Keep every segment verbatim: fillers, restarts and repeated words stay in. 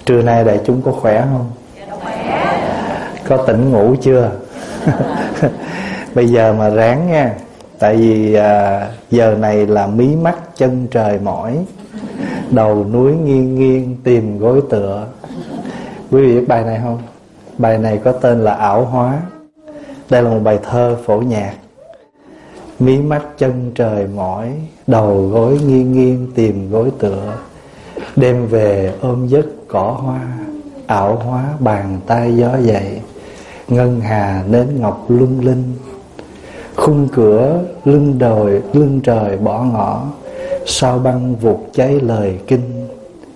Trưa nay đại chúng có khỏe không? Có tỉnh ngủ chưa? Bây giờ mà ráng nha. Tại vì à, giờ này là mí mắt chân trời mỏi, đầu núi nghiêng nghiêng tìm gối tựa. Quý vị biết bài này không? Bài này có tên là Ảo Hóa. Đây là một bài thơ phổ nhạc. Mí mắt chân trời mỏi, đầu gối nghiêng nghiêng tìm gối tựa. Đêm về ôm giấc cỏ hoa, ảo hóa bàn tay gió dậy. Ngân hà nến ngọc lung linh, khung cửa lưng đồi lưng trời bỏ ngỏ. Sao băng vụt cháy lời kinh,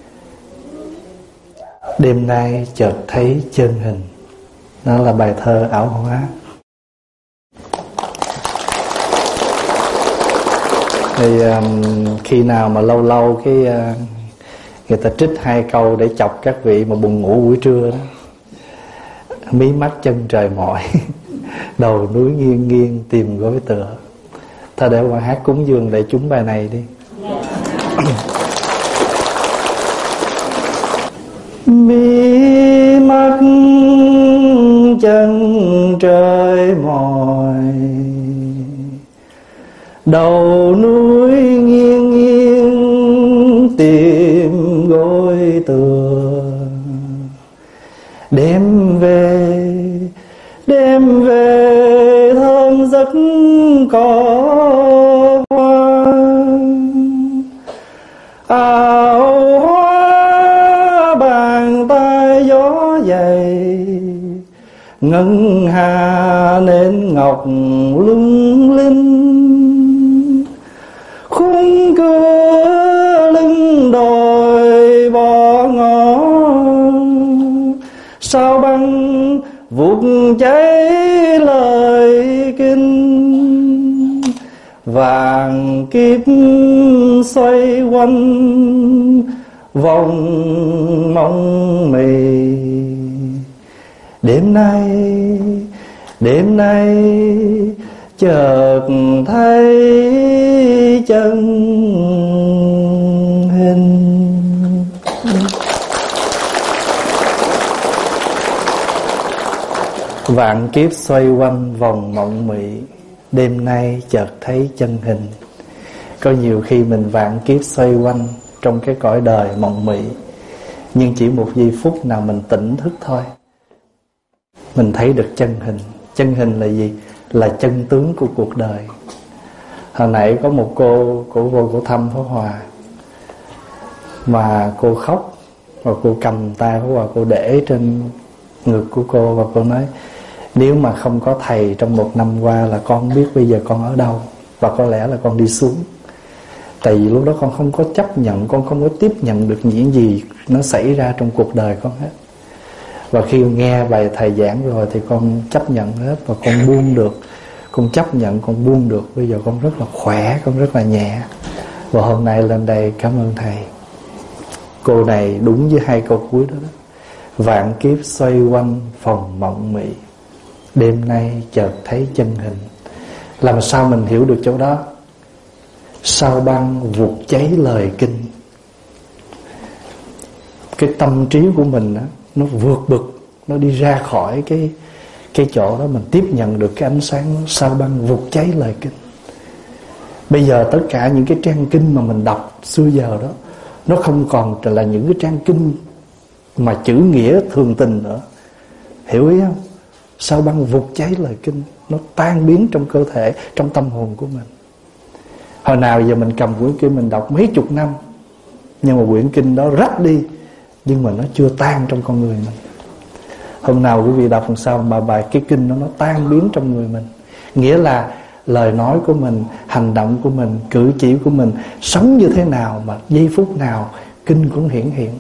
đêm nay chợt thấy chân hình. Đó là bài thơ Ảo Hóa. Thì um, khi nào mà lâu lâu cái uh, người ta trích hai câu để chọc các vị mà buồn ngủ buổi trưa đó. Mí mắt chân trời mỏi, đầu núi nghiêng nghiêng tìm gối tựa. Thôi để qua hát cúng dường để chúng bài này đi. Mí mắt chân trời mỏi, đầu núi nghiêng nghiêng tìm gối tựa. Đêm về, đêm về thơm giấc cỏ hoa, ảo hóa bàn tay gió dày. Ngân hà nến ngọc lung linh, khung cửa lưng đồi bỏ ngõ. Sao băng vụt cháy lời kinh, vàng kiếp xoay quanh vòng mong mì. Đêm nay, đêm nay chợt thấy chân hình. Vạn kiếp xoay quanh vòng mộng mị, đêm nay chợt thấy chân hình. Có nhiều khi mình vạn kiếp xoay quanh trong cái cõi đời mộng mị, nhưng chỉ một giây phút nào mình tỉnh thức thôi, mình thấy được chân hình. Chân hình là gì? Là chân tướng của cuộc đời. Hồi nãy có một cô, cô vô cô thăm Pháp Hòa, mà cô khóc, và cô cầm tay Pháp Hòa, cô để trên ngực của cô, và cô nói: nếu mà không có thầy trong một năm qua là con không biết bây giờ con ở đâu, và có lẽ là con đi xuống. Tại vì lúc đó con không có chấp nhận, con không có tiếp nhận được những gì nó xảy ra trong cuộc đời con hết. Và khi nghe bài thầy giảng rồi thì con chấp nhận hết, và con buông được. Con chấp nhận, con buông được. Bây giờ con rất là khỏe, con rất là nhẹ. Và hôm nay lên đây cảm ơn thầy. Cô này đúng với hai câu cuối đó, đó. Vạn kiếp xoay quanh phòng mộng mị, đêm nay chợt thấy chân hình. Làm sao mình hiểu được chỗ đó? Sao băng vụt cháy lời kinh. Cái tâm trí của mình đó, nó vượt bực, nó đi ra khỏi cái cái chỗ đó, mình tiếp nhận được cái ánh sáng đó. Sao băng vụt cháy lời kinh. Bây giờ tất cả những cái trang kinh mà mình đọc xưa giờ đó, nó không còn là những cái trang kinh mà chữ nghĩa thường tình nữa. Hiểu ý không? Sao băng vụt cháy lời kinh, nó tan biến trong cơ thể, trong tâm hồn của mình. Hồi nào giờ mình cầm quyển kinh mình đọc mấy chục năm, nhưng mà quyển kinh đó rách đi, nhưng mà nó chưa tan trong con người mình. Hôm nào quý vị đọc làm sao mà bài cái kinh đó nó tan biến trong người mình. Nghĩa là lời nói của mình, hành động của mình, cử chỉ của mình, sống như thế nào mà giây phút nào kinh cũng hiển hiện.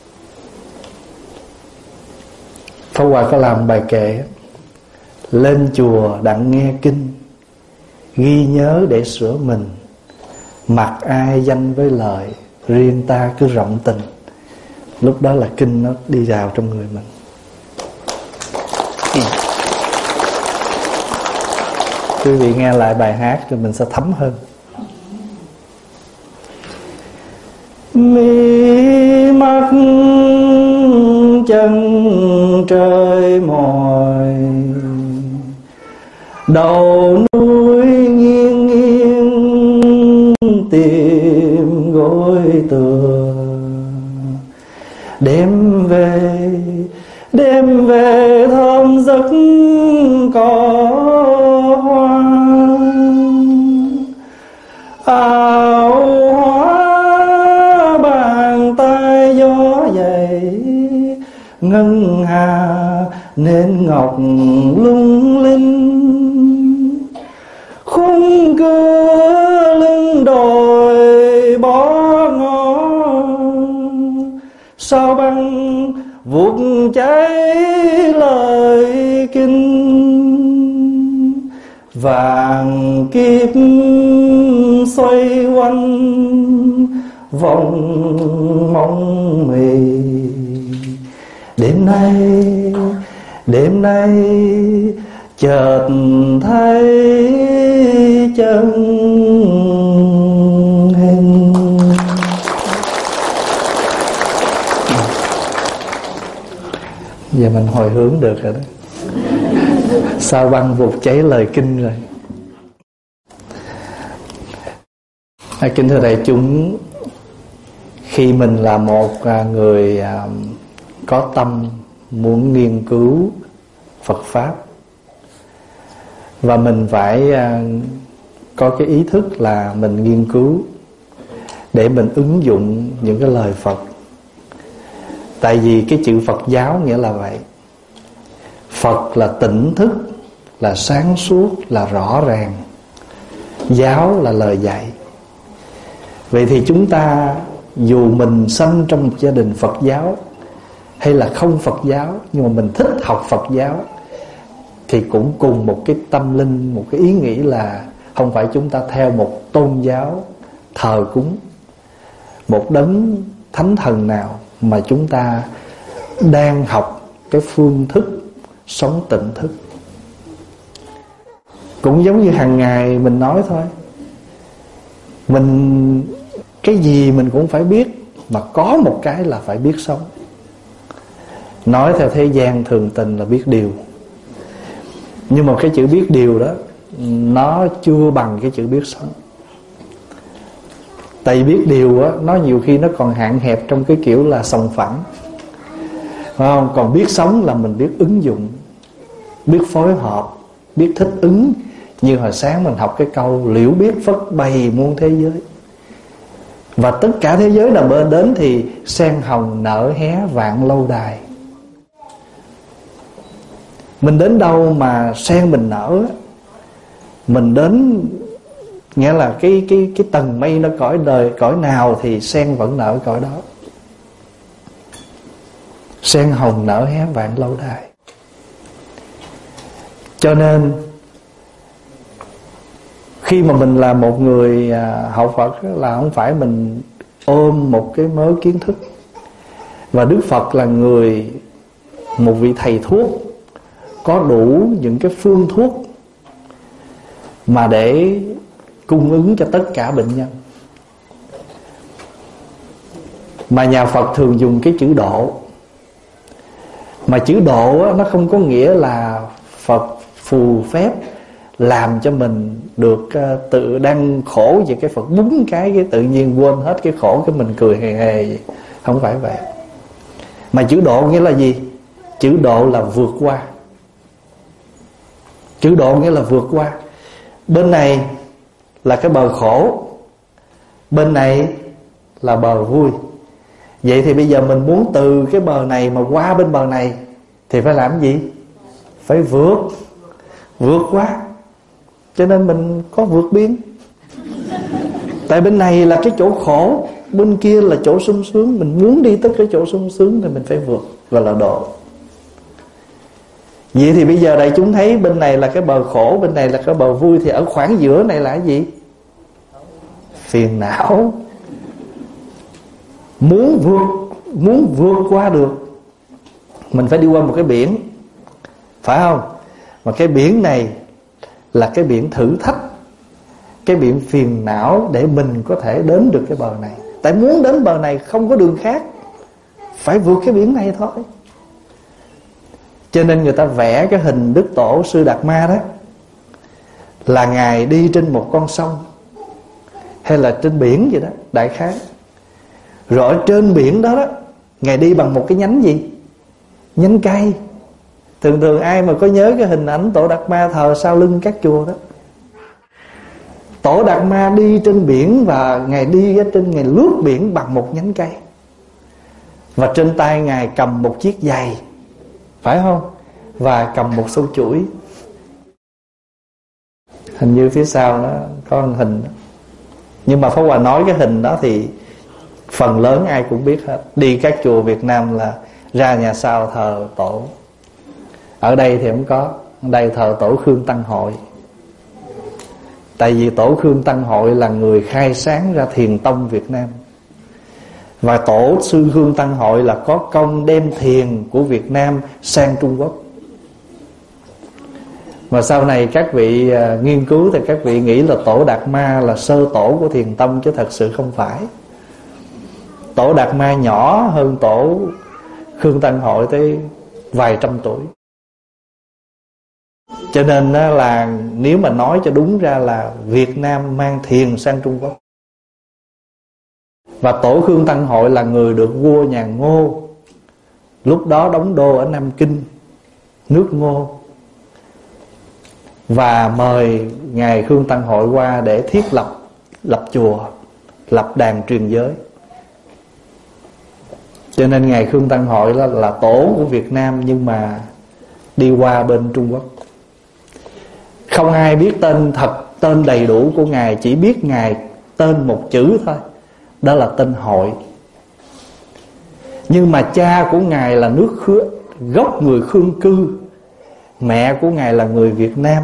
Pháp Hòa có làm bài kệ: lên chùa đặng nghe kinh, ghi nhớ để sửa mình. Mặc ai danh với lời, riêng ta cứ rộng tình. Lúc đó là kinh nó đi vào trong người mình. Quý vị nghe lại bài hát thì mình sẽ thấm hơn. Mi mắt chân trời mỏi, đầu núi nghiêng nghiêng tìm gối tựa. Đêm về đêm về thơm giấc cỏ hoa, áo hoa bàn tay gió dậy, ngân hà nên ngọc lung linh. Khung cửa lưng đồi bó ngó, sao băng vụt cháy lời kinh. Vàng kiếp xoay quanh vòng mong mì. Đêm nay đêm nay chợt thấy chân hình. Giờ mình hồi hướng được rồi đó. Sao băng vụt cháy lời kinh rồi. À, kính thưa đại chúng, khi mình là một người à, có tâm muốn nghiên cứu Phật Pháp, và mình phải à, có cái ý thức là mình nghiên cứu để mình ứng dụng những cái lời Phật. Tại vì cái chữ Phật giáo nghĩa là vậy. Phật là tỉnh thức, là sáng suốt, là rõ ràng. Giáo là lời dạy. Vậy thì chúng ta dù mình sinh trong một gia đình Phật giáo hay là không Phật giáo, nhưng mà mình thích học Phật giáo, thì cũng cùng một cái tâm linh, một cái ý nghĩ là không phải chúng ta theo một tôn giáo thờ cúng một đấng thánh thần nào, mà chúng ta đang học cái phương thức sống tỉnh thức. Cũng giống như hàng ngày mình nói thôi, mình cái gì mình cũng phải biết, mà có một cái là phải biết sống. Nói theo thế gian thường tình là biết điều, nhưng mà cái chữ biết điều đó nó chưa bằng cái chữ biết sống. Tại vì biết điều á, nó nhiều khi nó còn hạn hẹp trong cái kiểu là sòng phẳng, phải không? Còn biết sống là mình biết ứng dụng, biết phối hợp, biết thích ứng. Như hồi sáng mình học cái câu liễu biết phất bày muôn thế giới, và tất cả thế giới nào bên đến thì sen hồng nở hé vạn lâu đài. Mình đến đâu mà sen mình nở, mình đến, nghĩa là cái cái cái tầng mây nó cõi đời cõi nào thì sen vẫn nở cõi đó. Sen hồng nở hé vạn lâu đài. Cho nên khi mà mình là một người học Phật là không phải mình ôm một cái mớ kiến thức. Và Đức Phật là người, một vị thầy thuốc, có đủ những cái phương thuốc mà để cung ứng cho tất cả bệnh nhân. Mà nhà Phật thường dùng cái chữ độ. Mà chữ độ á, nó không có nghĩa là Phật phù phép làm cho mình được uh, tự đang khổ về cái Phật búng cái cái tự nhiên quên hết cái khổ, cái mình cười hề hề vậy. Không phải vậy. Mà chữ độ nghĩa là gì? Chữ độ là vượt qua. Chữ độ nghĩa là vượt qua. Bên này là cái bờ khổ, bên này là bờ vui. Vậy thì bây giờ mình muốn từ cái bờ này mà qua bên bờ này thì phải làm gì? Phải vượt Vượt qua. Cho nên mình có vượt biên. Tại bên này là cái chỗ khổ, bên kia là chỗ sung sướng. Mình muốn đi tới cái chỗ sung sướng thì mình phải vượt, gọi là độ. Vậy thì bây giờ đại chúng thấy bên này là cái bờ khổ, bên này là cái bờ vui, thì ở khoảng giữa này là cái gì? Phiền não. Muốn vượt Muốn vượt qua được, mình phải đi qua một cái biển, phải không? Mà cái biển này là cái biển thử thách, cái biển phiền não, để mình có thể đến được cái bờ này. Tại muốn đến bờ này không có đường khác, phải vượt cái biển này thôi. Cho nên người ta vẽ cái hình Đức Tổ Sư Đạt Ma đó là Ngài đi trên một con sông hay là trên biển vậy đó, đại khái. Rồi ở trên biển đó đó, Ngài đi bằng một cái nhánh gì? Nhánh cây. Thường thường ai mà có nhớ cái hình ảnh Tổ Đạt Ma thờ sau lưng các chùa đó, Tổ Đạt Ma đi trên biển và Ngài đi ở trên, Ngài lướt biển bằng một nhánh cây. Và trên tay Ngài cầm một chiếc giày, phải không? Và cầm một sâu chuỗi. Hình như phía sau nó có một hình đó. Nhưng mà Pháp Hòa nói cái hình đó thì phần lớn ai cũng biết hết. Đi các chùa Việt Nam là ra nhà sau thờ Tổ. Ở đây thì không có. Ở đây thờ Tổ Khương Tăng Hội. Tại vì Tổ Khương Tăng Hội là người khai sáng ra Thiền Tông Việt Nam. Và Tổ sư Khương Tăng Hội là có công đem thiền của Việt Nam sang Trung Quốc. Mà sau này các vị uh, nghiên cứu thì các vị nghĩ là Tổ Đạt Ma là sơ tổ của Thiền Tông, chứ thật sự không phải. Tổ Đạt Ma nhỏ hơn Tổ Khương Tăng Hội tới vài trăm tuổi. Cho nên là nếu mà nói cho đúng ra là Việt Nam mang thiền sang Trung Quốc. Và Tổ Khương Tăng Hội là người được vua nhà Ngô lúc đó đóng đô ở Nam Kinh, nước Ngô, và mời Ngài Khương Tăng Hội qua để thiết lập lập chùa, lập đàn truyền giới. Cho nên Ngài Khương Tăng Hội là, là tổ của Việt Nam, nhưng mà đi qua bên Trung Quốc. Không ai biết tên thật, tên đầy đủ của Ngài, chỉ biết Ngài tên một chữ thôi, đó là tên Hội. Nhưng mà cha của Ngài là nước Khứa, gốc người Khương Cư. Mẹ của Ngài là người Việt Nam.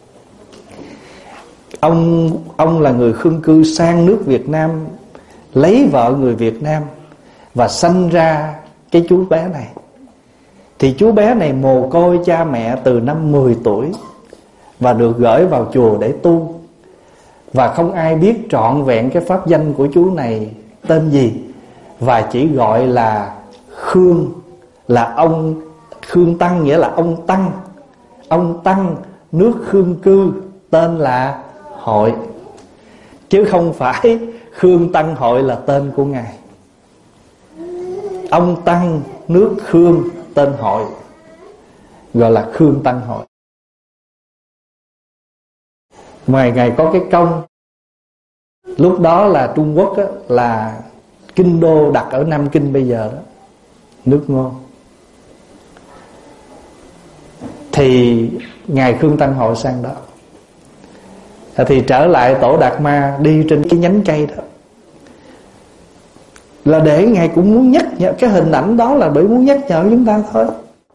Ông ông là người Khương Cư sang nước Việt Nam, lấy vợ người Việt Nam và sanh ra cái chú bé này. Thì chú bé này mồ côi cha mẹ từ năm mười tuổi và được gửi vào chùa để tu. Và không ai biết trọn vẹn cái pháp danh của chú này tên gì, và chỉ gọi là Khương, là ông Khương Tăng, nghĩa là ông Tăng. Ông Tăng nước Khương Cư, tên là Hội, chứ không phải Khương Tăng Hội là tên của Ngài. Ông Tăng nước Khương, tên Hội, gọi là Khương Tăng Hội. Ngoài Ngài có cái công, lúc đó là Trung Quốc á, là kinh đô đặt ở Nam Kinh bây giờ đó, nước Ngô. Thì Ngài Khương Tăng Hội sang đó. Thì trở lại Tổ Đạt Ma đi trên cái nhánh cây đó, là để Ngài cũng muốn nhắc nhở. Cái hình ảnh đó là để muốn nhắc nhở chúng ta thôi.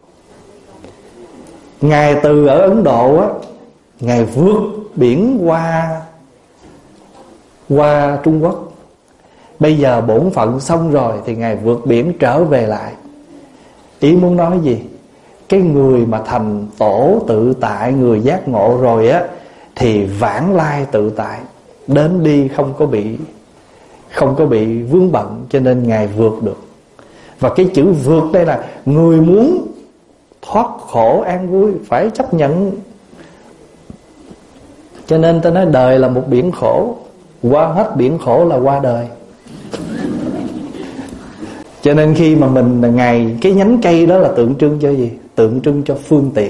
Ngài từ ở Ấn Độ á, Ngài vượt biển qua Qua Trung Quốc. Bây giờ bổn phận xong rồi thì Ngài vượt biển trở về lại. Ý muốn nói gì? Cái người mà thành tổ tự tại, người giác ngộ rồi á, thì vãng lai tự tại, đến đi không có bị Không có bị vướng bận. Cho nên Ngài vượt được. Và cái chữ vượt đây là người muốn thoát khổ an vui phải chấp nhận. Cho nên ta nói đời là một biển khổ, qua hết biển khổ là qua đời. Cho nên khi mà mình Ngài, cái nhánh cây đó là tượng trưng cho gì? Tượng trưng cho phương tiện.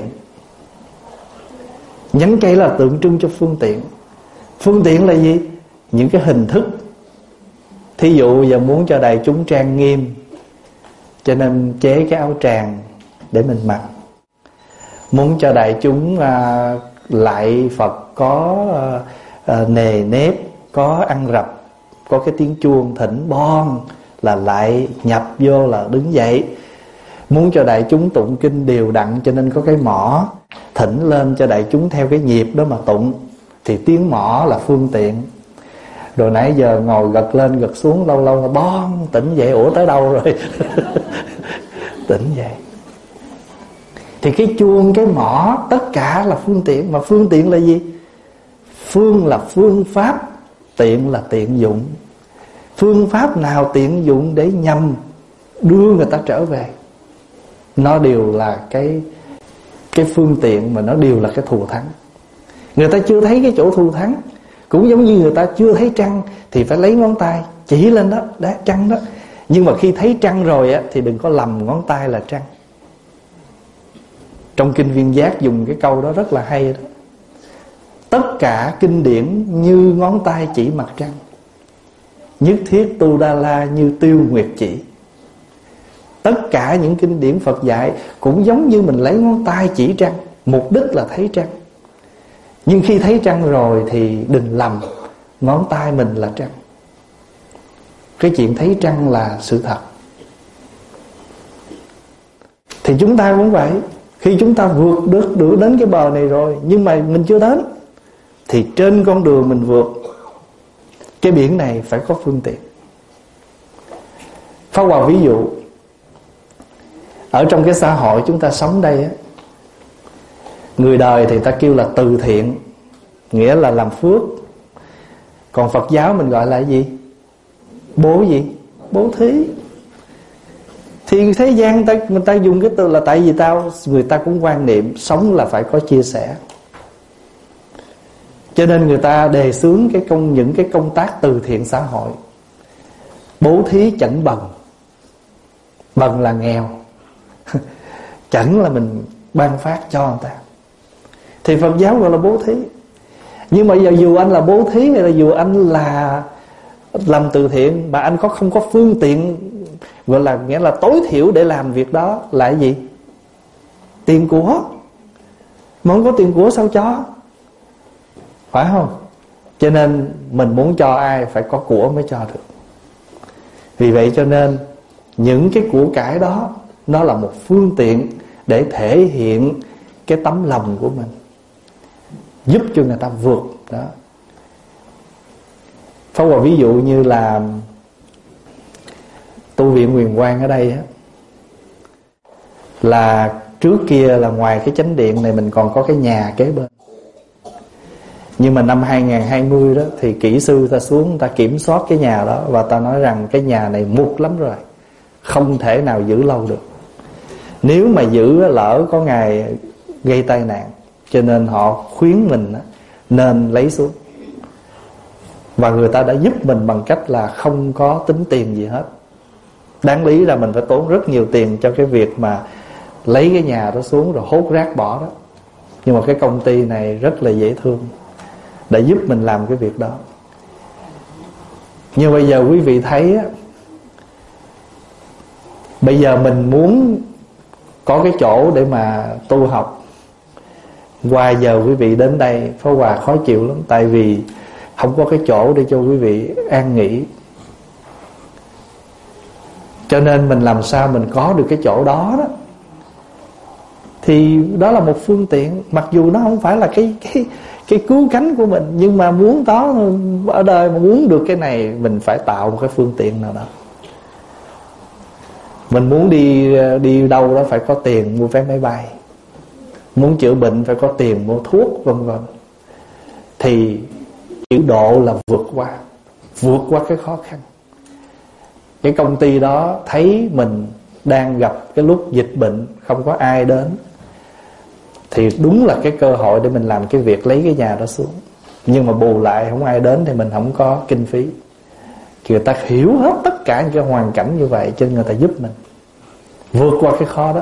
Nhánh cây là tượng trưng cho phương tiện. Phương tiện là gì? Những cái hình thức. Thí dụ giờ muốn cho đại chúng trang nghiêm, cho nên chế cái áo tràng để mình mặc. Muốn cho đại chúng à, lại Phật có à, à, nề nếp, có ăn rập, có cái tiếng chuông thỉnh bon là lại nhập vô là đứng dậy. Muốn cho đại chúng tụng kinh đều đặn, cho nên có cái mõ thỉnh lên cho đại chúng theo cái nhịp đó mà tụng. Thì tiếng mõ là phương tiện. Rồi nãy giờ ngồi gật lên gật xuống, lâu lâu là bon tỉnh dậy. Ủa tới đâu rồi? Tỉnh dậy. Thì cái chuông, cái mõ, tất cả là phương tiện. Mà phương tiện là gì? Phương là phương pháp, tiện là tiện dụng. Phương pháp nào tiện dụng để nhằm đưa người ta trở về, nó đều là cái cái phương tiện mà nó đều là cái thù thắng. Người ta chưa thấy cái chỗ thù thắng, cũng giống như người ta chưa thấy trăng thì phải lấy ngón tay chỉ lên đó, đó trăng đó. Nhưng mà khi thấy trăng rồi á, thì đừng có lầm ngón tay là trăng. Trong Kinh Viên Giác dùng cái câu đó rất là hay đó. Tất cả kinh điển như ngón tay chỉ mặt trăng, nhất thiết tu đa la như tiêu nguyệt chỉ. Tất cả những kinh điển Phật dạy cũng giống như mình lấy ngón tay chỉ trăng, mục đích là thấy trăng. Nhưng khi thấy trăng rồi thì đừng lầm ngón tay mình là trăng. Cái chuyện thấy trăng là sự thật. Thì chúng ta cũng vậy. Khi chúng ta vượt được, được đến cái bờ này rồi, nhưng mà mình chưa đến, thì trên con đường mình vượt cái biển này phải có phương tiện. Pháp Hòa ví dụ, ở trong cái xã hội chúng ta sống đây á, người đời thì ta kêu là từ thiện, nghĩa là làm phước. Còn Phật giáo mình gọi là gì? Bố gì? Bố thí. Thì thế gian ta, người ta dùng cái từ là tại vì tao, người ta cũng quan niệm sống là phải có chia sẻ, cho nên người ta đề xướng cái công, những cái công tác từ thiện xã hội. Bố thí chẳng bần. Bần là nghèo, chẳng là mình ban phát cho người ta. Thì Phật giáo gọi là bố thí. Nhưng mà giờ dù anh là bố thí hay là dù anh là làm từ thiện, mà anh có không có phương tiện, gọi là nghĩa là tối thiểu để làm việc đó là cái gì? Tiền của. Mà không có tiền của sao cho? Phải không? Cho nên mình muốn cho ai phải có của mới cho được. Vì vậy cho nên những cái của cải đó, nó là một phương tiện để thể hiện cái tấm lòng của mình, giúp cho người ta vượt đó. Pháp Hòa ví dụ như là tu viện Huyền Quang ở đây á, là trước kia là ngoài cái chánh điện này mình còn có cái nhà kế bên. Nhưng mà năm hai nghìn không trăm hai mươi đó thì kỹ sư ta xuống, ta kiểm soát cái nhà đó, và ta nói rằng cái nhà này mục lắm rồi, không thể nào giữ lâu được. Nếu mà giữ lỡ có ngày gây tai nạn, cho nên họ khuyến mình nên lấy xuống. Và người ta đã giúp mình bằng cách là không có tính tiền gì hết. Đáng lý là mình phải tốn rất nhiều tiền cho cái việc mà lấy cái nhà đó xuống rồi hốt rác bỏ đó. Nhưng mà cái công ty này rất là dễ thương, đã giúp mình làm cái việc đó. Nhưng bây giờ quý vị thấy á, bây giờ mình muốn có cái chỗ để mà tu học, qua giờ quý vị đến đây Pháp Hòa khó chịu lắm. Tại vì không có cái chỗ để cho quý vị an nghỉ. Cho nên mình làm sao mình có được cái chỗ đó đó, thì đó là một phương tiện. Mặc dù nó không phải là cái cái cái cứu cánh của mình, nhưng mà muốn đó ở đời, mà muốn được cái này mình phải tạo một cái phương tiện nào đó. Mình muốn đi đi đâu đó phải có tiền mua vé máy bay, muốn chữa bệnh phải có tiền mua thuốc, vân vân. Thì chữ độ là vượt qua, vượt qua cái khó khăn. Cái công ty đó thấy mình đang gặp cái lúc dịch bệnh, không có ai đến, thì đúng là cái cơ hội để mình làm cái việc lấy cái nhà đó xuống. Nhưng mà bù lại không ai đến thì mình không có kinh phí. Người ta hiểu hết tất cả những cái hoàn cảnh như vậy, cho nên người ta giúp mình vượt qua cái khó đó.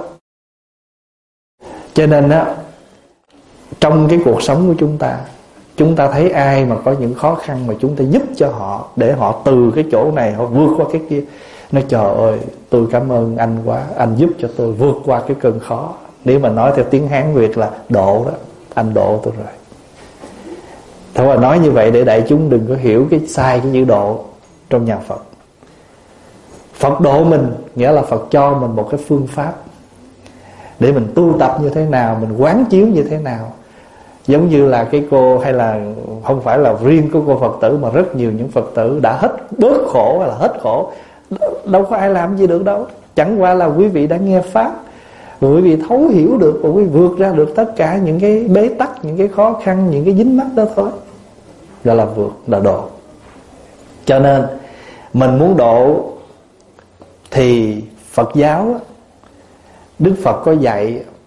Cho nên á, trong cái cuộc sống của chúng ta, chúng ta thấy ai mà có những khó khăn mà chúng ta giúp cho họ, để họ từ cái chỗ này họ vượt qua cái kia. Nói trời ơi, tôi cảm ơn anh quá, anh giúp cho tôi vượt qua cái cơn khó. Nếu mà nói theo tiếng Hán Việt là độ đó, anh độ tôi rồi. Thôi mà nói như vậy để đại chúng đừng có hiểu cái sai cái chữ độ trong nhà Phật. Phật độ mình nghĩa là Phật cho mình một cái phương pháp để mình tu tập như thế nào, mình quán chiếu như thế nào. Giống như là cái cô, hay là không phải là riêng của cô Phật tử, mà rất nhiều những Phật tử đã hết bớt khổ hay là hết khổ, đâu có ai làm gì được đâu. Chẳng qua là quý vị đã nghe pháp, quý vị thấu hiểu được, và quý vị vượt ra được tất cả những cái bế tắc, những cái khó khăn, những cái dính mắc đó thôi. Gọi là vượt, là độ. Cho nên mình muốn độ thì Phật giáo, Đức Phật có dạy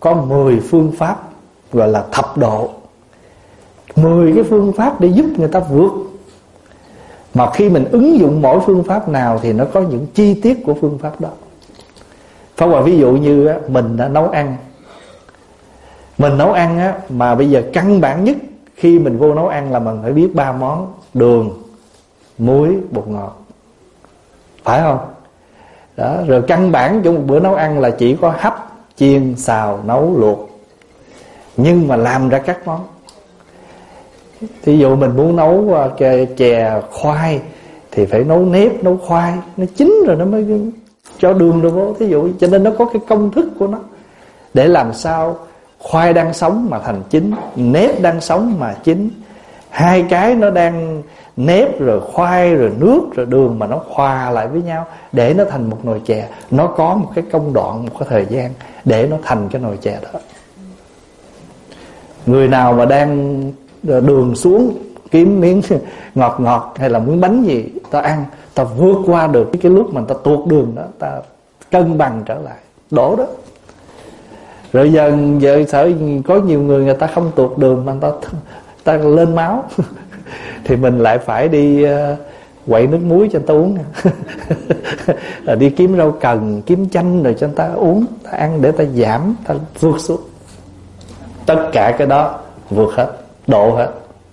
có mười phương pháp gọi là thập độ. Mười cái phương pháp để giúp người ta vượt. Mà khi mình ứng dụng mỗi phương pháp nào thì nó có những chi tiết của phương pháp đó. Pháp Hòa ví dụ như á, mình đã nấu ăn. Mình nấu ăn á, mà bây giờ căn bản nhất khi mình vô nấu ăn là mình phải biết ba món: đường, muối, bột ngọt. Phải không? Đó, rồi căn bản trong một bữa nấu ăn là chỉ có hấp, chiên, xào, nấu, luộc. Nhưng mà làm ra các món. Thí dụ mình muốn nấu chè khoai thì phải nấu nếp, nấu khoai, nó chín rồi nó mới cho đường rồi vô. Thí dụ, cho nên nó có cái công thức của nó để làm sao khoai đang sống mà thành chín, nếp đang sống mà chín. Hai cái nó đang nếp rồi khoai rồi nước rồi đường mà nó hòa lại với nhau để nó thành một nồi chè. Nó có một cái công đoạn, một cái thời gian để nó thành cái nồi chè đó. Người nào mà đang đường xuống kiếm miếng ngọt ngọt hay là miếng bánh gì ta ăn, ta vượt qua được cái lúc mà ta tuột đường đó, ta cân bằng trở lại, đổ đó. Rồi giờ giờ sợ có nhiều người người ta không tuột đường mà ta ta lên máu thì mình lại phải đi uh, quậy nước muối cho người ta uống. Là đi kiếm rau cần, kiếm chanh rồi cho người ta uống, ta ăn để ta giảm, ta vượt xuống. Tất cả cái đó vượt hết, độ hết.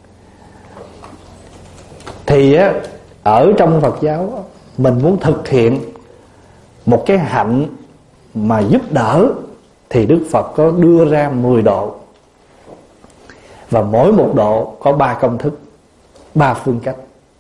Thì á, ở trong Phật giáo mình muốn thực hiện một cái hạnh mà giúp đỡ thì Đức Phật có đưa ra mười độ. Và mỗi một độ có ba công thức, ba phương cách.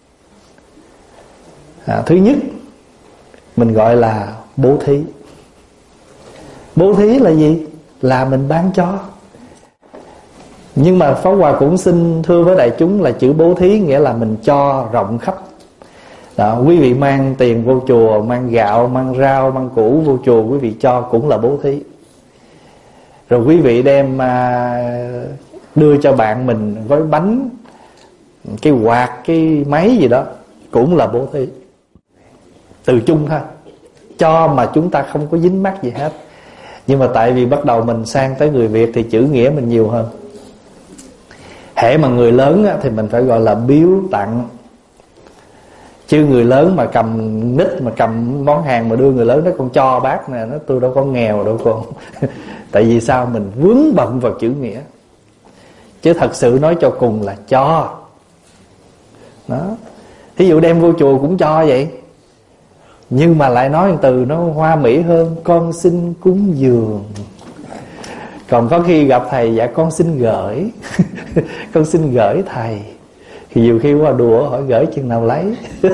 à, Thứ nhất mình gọi là bố thí. Bố thí là gì? Là mình ban cho. Nhưng mà Pháp Hòa cũng xin thưa với đại chúng là chữ bố thí nghĩa là mình cho rộng khắp. Đó, quý vị mang tiền vô chùa, mang gạo, mang rau, mang củ vô chùa, quý vị cho cũng là bố thí. Rồi quý vị đem à, đưa cho bạn mình gói bánh, cái quạt, cái máy gì đó cũng là bố thí. Từ chung thôi, cho mà chúng ta không có dính mắc gì hết. Nhưng mà tại vì bắt đầu mình sang tới người Việt thì chữ nghĩa mình nhiều hơn. Hễ mà người lớn á, thì mình phải gọi là biếu tặng. Chứ người lớn mà cầm nít, mà cầm món hàng mà đưa người lớn, nó con cho bác nè, nó tôi đâu có nghèo đâu con. Tại vì sao? Mình vướng bận vào chữ nghĩa. Chứ thật sự nói cho cùng là cho. Đó. Thí dụ đem vô chùa cũng cho vậy, nhưng mà lại nói từ nó hoa mỹ hơn: con xin cúng dường. Còn có khi gặp thầy: dạ con xin gửi. Con xin gửi thầy. Thì nhiều khi qua đùa hỏi gửi chừng nào lấy.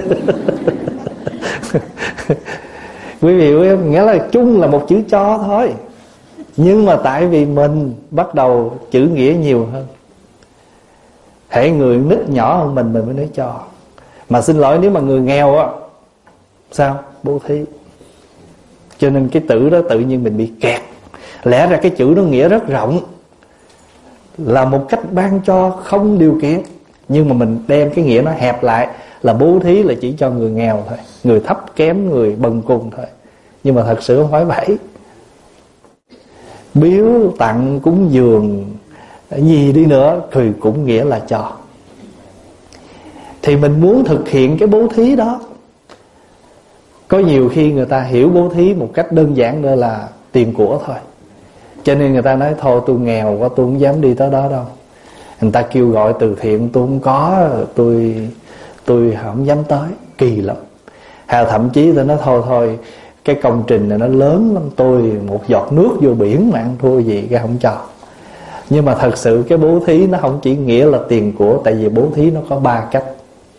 Quý vị nghĩa là chung là một chữ cho thôi, nhưng mà tại vì mình bắt đầu chữ nghĩa nhiều hơn. Hễ người nít nhỏ hơn mình mình mới nói cho. Mà xin lỗi, nếu mà người nghèo á, sao? Bố thí. Cho nên cái tử đó tự nhiên mình bị kẹt. Lẽ ra cái chữ nó nghĩa rất rộng, là một cách ban cho không điều kiện, nhưng mà mình đem cái nghĩa nó hẹp lại là bố thí là chỉ cho người nghèo thôi, người thấp kém, người bần cùng thôi. Nhưng mà thật sự không phải vậy. Biếu tặng cúng dường gì đi nữa thì cũng nghĩa là cho. Thì mình muốn thực hiện cái bố thí đó. Có nhiều khi người ta hiểu bố thí một cách đơn giản nữa là tiền của thôi, cho nên người ta nói thôi tôi nghèo quá, tôi không dám đi tới đó đâu. Người ta kêu gọi từ thiện tôi không có, tôi tôi không dám tới, kỳ lắm. Hay thậm chí tôi nói thôi thôi cái công trình này nó lớn lắm, tôi một giọt nước vô biển mà ăn thua gì, cái không cho. Nhưng mà thật sự cái bố thí nó không chỉ nghĩa là tiền của. Tại vì bố thí nó có ba cách: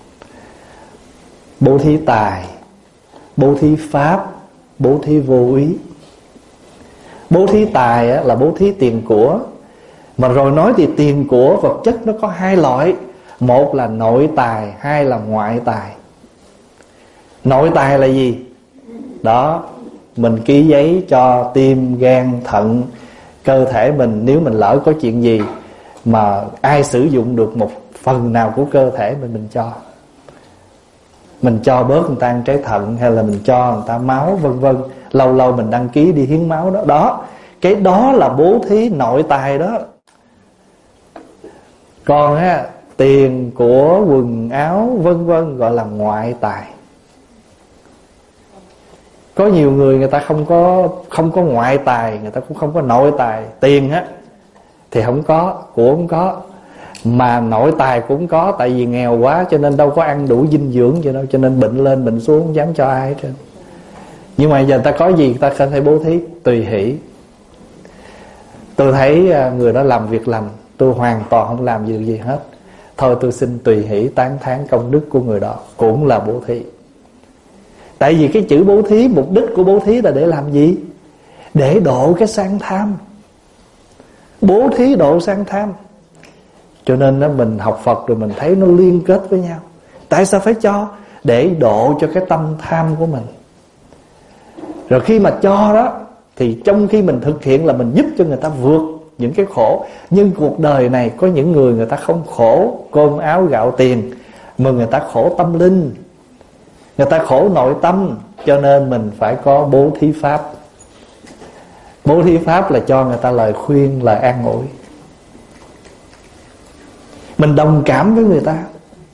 bố thí tài, bố thí pháp, bố thí vô ý. Bố thí tài á, là bố thí tiền của. Mà rồi nói thì tiền của vật chất nó có hai loại: một là nội tài, hai là ngoại tài. Nội tài là gì? Đó, mình ký giấy cho tim, gan, thận, cơ thể mình. Nếu mình lỡ có chuyện gì mà ai sử dụng được một phần nào của cơ thể mình, mình cho. Mình cho bớt người ta ăn trái thận, hay là mình cho người ta máu, vân vân. Lâu lâu mình đăng ký đi hiến máu đó. Đó, Cái đó là bố thí nội tài đó. Còn á, tiền của quần áo vân vân gọi là ngoại tài. Có nhiều người người ta không có không có ngoại tài, người ta cũng không có nội tài. Tiền á thì không có, của không có, mà nội tài cũng có. Tại vì nghèo quá cho nên đâu có ăn đủ dinh dưỡng gì đâu, cho nên bệnh lên bệnh xuống không dám cho ai hết trơn. Nhưng mà giờ người ta có gì người ta có thể bố thí tùy hỷ. Tôi thấy người đó làm việc lành, tôi hoàn toàn không làm gì được gì hết, thôi tôi xin tùy hỷ tán thán công đức của người đó, cũng là bố thí. Tại vì cái chữ bố thí, mục đích của bố thí là để làm gì? Để độ cái sang tham. Bố thí độ sang tham. Cho nên đó, mình học Phật rồi mình thấy nó liên kết với nhau. Tại sao phải cho? Để độ cho cái tâm tham của mình. Rồi khi mà cho đó, thì trong khi mình thực hiện là mình giúp cho người ta vượt những cái khổ. Nhưng cuộc đời này có những người người ta không khổ cơm áo gạo tiền, mà người ta khổ tâm linh, người ta khổ nội tâm. Cho nên mình phải có bố thí pháp. Bố thí pháp là cho người ta lời khuyên, lời an ủi. Mình đồng cảm với người ta.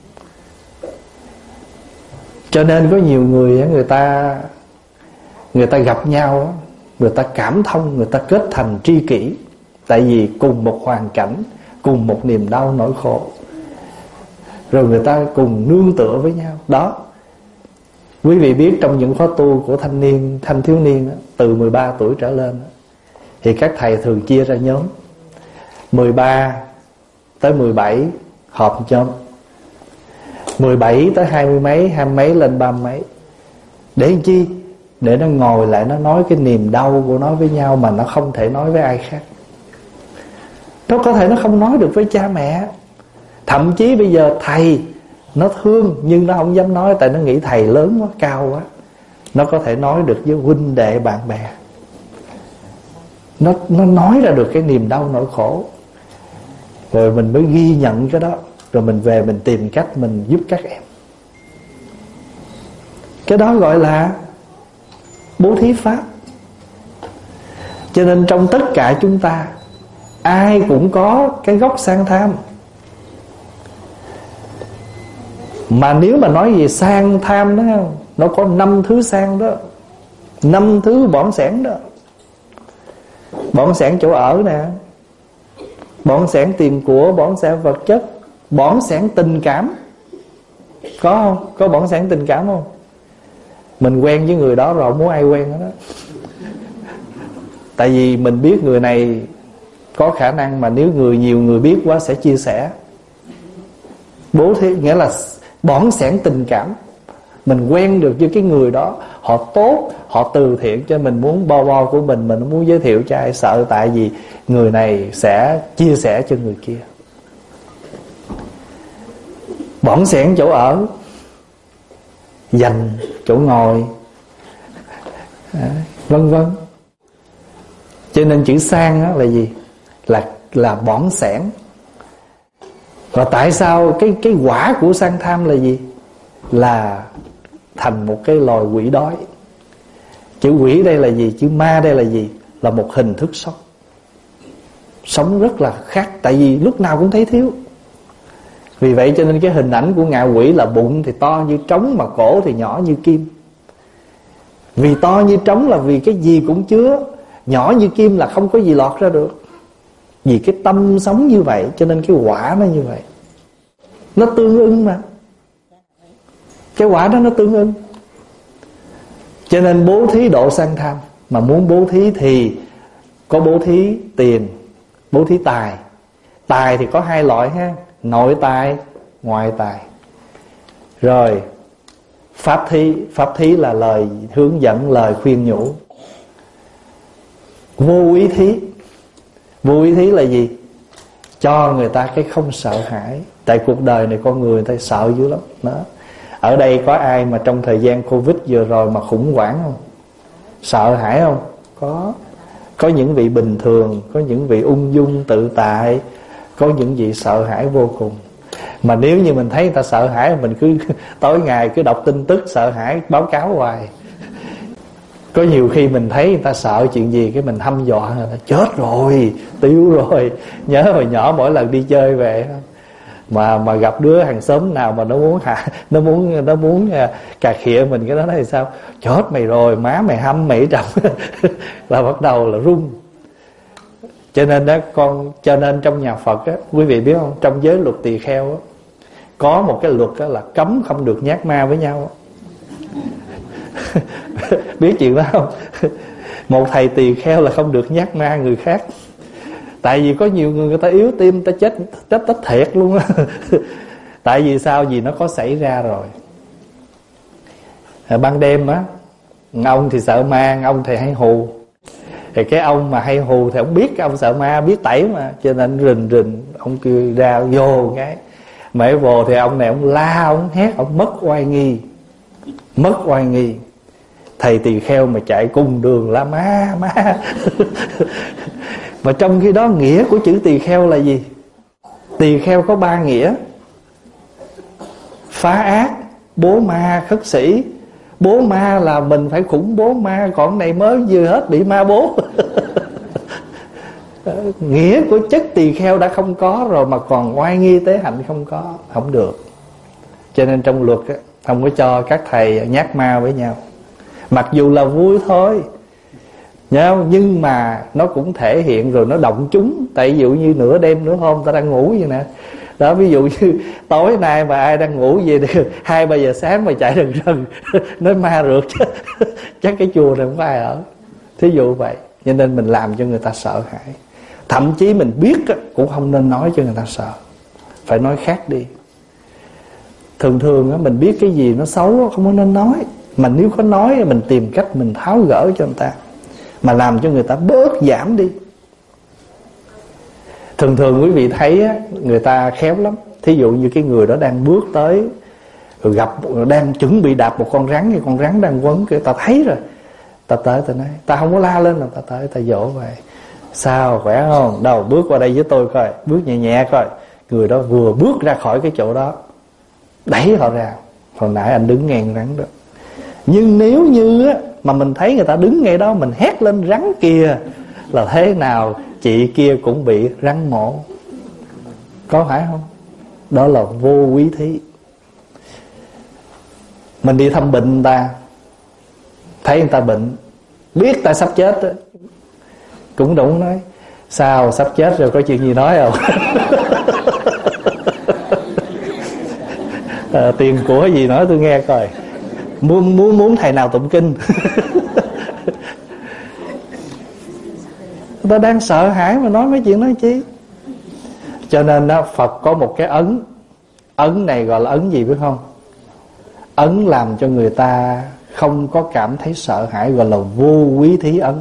Cho nên có nhiều người người ta Người ta gặp nhau, người ta cảm thông, người ta kết thành tri kỷ. Tại vì cùng một hoàn cảnh, cùng một niềm đau nỗi khổ, rồi người ta cùng nương tựa với nhau. Đó, quý vị biết trong những khóa tu của thanh niên, thanh thiếu niên từ mười ba tuổi trở lên, thì các thầy thường chia ra nhóm. Mười ba tới mười bảy họp nhóm, mười bảy tới hai mươi mấy, hai mươi mấy lên ba mươi mấy. Để làm chi? Để nó ngồi lại, nó nói cái niềm đau của nó với nhau, mà nó không thể nói với ai khác. Nó có thể nó không nói được với cha mẹ. Thậm chí bây giờ thầy nó thương, nhưng nó không dám nói, tại nó nghĩ thầy lớn quá, cao quá. Nó có thể nói được với huynh đệ bạn bè. Nó, nó nói ra được cái niềm đau nỗi khổ. Rồi mình mới ghi nhận cái đó, rồi mình về mình tìm cách mình giúp các em. Cái đó gọi là bố thí pháp. Cho nên trong tất cả chúng ta, ai cũng có cái gốc sang tham. Mà nếu mà nói về sang tham đó, nó có năm thứ sang đó, năm thứ bỏng sẻn đó. Bỏng sẻn chỗ ở nè, bỏng sẻn tiền của, bỏng sẻn vật chất, bỏng sẻn tình cảm. Có không? Có bỏng sẻn tình cảm không? Mình quen với người đó rồi, không muốn ai quen đó, đó. Tại vì mình biết người này có khả năng, mà nếu người nhiều người biết quá sẽ chia sẻ. Bố thí nghĩa là bỏng sẻn tình cảm. Mình quen được với cái người đó, họ tốt, họ từ thiện, cho mình muốn bo bo của mình, mình muốn giới thiệu cho ai, sợ tại vì người này sẽ chia sẻ cho người kia. Bỏng sẻn chỗ ở, dành chỗ ngồi, à, vân vân. Cho nên chữ sang đó là gì? Là là bỏng sẻn. Và tại sao cái cái quả của sang tham là gì? Là thành một cái loài quỷ đói. Chữ quỷ đây là gì? Chữ ma đây là gì? Là một hình thức sống. Sống rất là khác, tại vì lúc nào cũng thấy thiếu. Vì vậy cho nên cái hình ảnh của ngạ quỷ là bụng thì to như trống, mà cổ thì nhỏ như kim. Vì to như trống là vì cái gì cũng chứa, nhỏ như kim là không có gì lọt ra được. Vì cái tâm sống như vậy, cho nên cái quả nó như vậy. Nó tương ưng mà. Cái quả đó nó tương ưng. Cho nên bố thí độ sang tham. Mà muốn bố thí thì có bố thí tiền, bố thí tài. Tài thì có hai loại ha, nội tài, ngoại tài. Rồi pháp thí. Pháp thí là lời hướng dẫn, lời khuyên nhủ. Vô ý thí. Vô ý thí là gì? Cho người ta cái không sợ hãi. Tại cuộc đời này con người, người ta sợ dữ lắm đó. Ở đây có ai mà trong thời gian Covid vừa rồi mà khủng hoảng không? Sợ hãi không? Có. Có những vị bình thường, có những vị ung dung tự tại, có những vị sợ hãi vô cùng. Mà nếu như mình thấy người ta sợ hãi, mình cứ tối ngày cứ đọc tin tức sợ hãi, báo cáo hoài. Có nhiều khi mình thấy người ta sợ chuyện gì, cái mình hăm dọa người ta: chết rồi, tiêu rồi. Nhớ hồi nhỏ mỗi lần đi chơi về mà mà gặp đứa hàng xóm nào mà nó muốn hả, nó muốn nó muốn cà khịa mình, cái đó nói sao: chết mày rồi, má mày hăm mày trầm. Là bắt đầu là run. Cho nên đó con, cho nên trong nhà Phật á, quý vị biết không, trong giới luật tỳ kheo á, có một cái luật á là cấm không được nhát ma với nhau. Biết chuyện đó không? Một thầy tỳ kheo là không được nhát ma người khác. Tại vì có nhiều người người ta yếu tim, ta chết chết tất thiệt luôn á. Tại vì sao? Vì nó có xảy ra rồi. Ban đêm á, ông thì sợ ma, ông thì hay hù. Thì cái ông mà hay hù thì ông biết cái ông sợ ma, biết tẩy mà, cho nên rình rình ông kêu ra vô cái mễ vô thì ông này ông la, ông hét, ông mất oai nghi. Mất oai nghi. Thầy tỳ kheo mà chạy cùng đường la ma ma. Mà trong khi đó nghĩa của chữ tỳ kheo là gì? Tỳ kheo có ba nghĩa: phá ác, bố ma, khất sĩ. Bố ma là mình phải khủng bố ma, còn này mới vừa hết bị ma bố. Nghĩa của chất tỳ kheo đã không có rồi mà còn oai nghi tế hạnh không có, không được. Cho nên trong luật á, không có cho các thầy nhát ma với nhau. Mặc dù là vui thôi, nhớ không? Nhưng mà nó cũng thể hiện rồi nó động chúng. Tại ví dụ như nửa đêm nửa hôm ta đang ngủ vậy nè đó, ví dụ như tối nay mà ai đang ngủ về thì hai ba giờ sáng mà chạy rần rần nói ma rượt chắc cái chùa này không có ai ở. Thí dụ vậy. Cho nên mình làm cho người ta sợ hãi. Thậm chí mình biết cũng không nên nói cho người ta sợ, phải nói khác đi. Thường thường mình biết cái gì nó xấu không có nên nói, mà nếu có nói mình tìm cách mình tháo gỡ cho người ta, mà làm cho người ta bớt giảm đi. Thường thường quý vị thấy á, người ta khéo lắm. Thí dụ như cái người đó đang bước tới, rồi gặp, đang chuẩn bị đạp một con rắn, cái con rắn đang quấn, cái ta thấy rồi, ta tới ta nói, ta không có la lên là ta tới ta dỗ vậy: sao khỏe không? Đâu, bước qua đây với tôi coi, bước nhẹ nhẹ coi. Người đó vừa bước ra khỏi cái chỗ đó, đẩy họ ra: hồi nãy anh đứng ngang rắn đó. Nhưng nếu như á, mà mình thấy người ta đứng ngay đó, mình hét lên rắn kìa, là thế nào chị kia cũng bị rắn mổ. Có phải không? Đó là vô quý thí. Mình đi thăm bệnh người ta, thấy người ta bệnh, biết ta sắp chết đó, cũng đúng nói: sao sắp chết rồi, có chuyện gì nói không? À, tiền của gì nói tôi nghe coi. Muốn muốn muốn thầy nào tụng kinh. Người ta đang sợ hãi mà nói mấy chuyện đó chi. Cho nên đó, Phật có một cái ấn. Ấn này gọi là ấn gì biết không? Ấn làm cho người ta không có cảm thấy sợ hãi, gọi là vô quý thí ấn.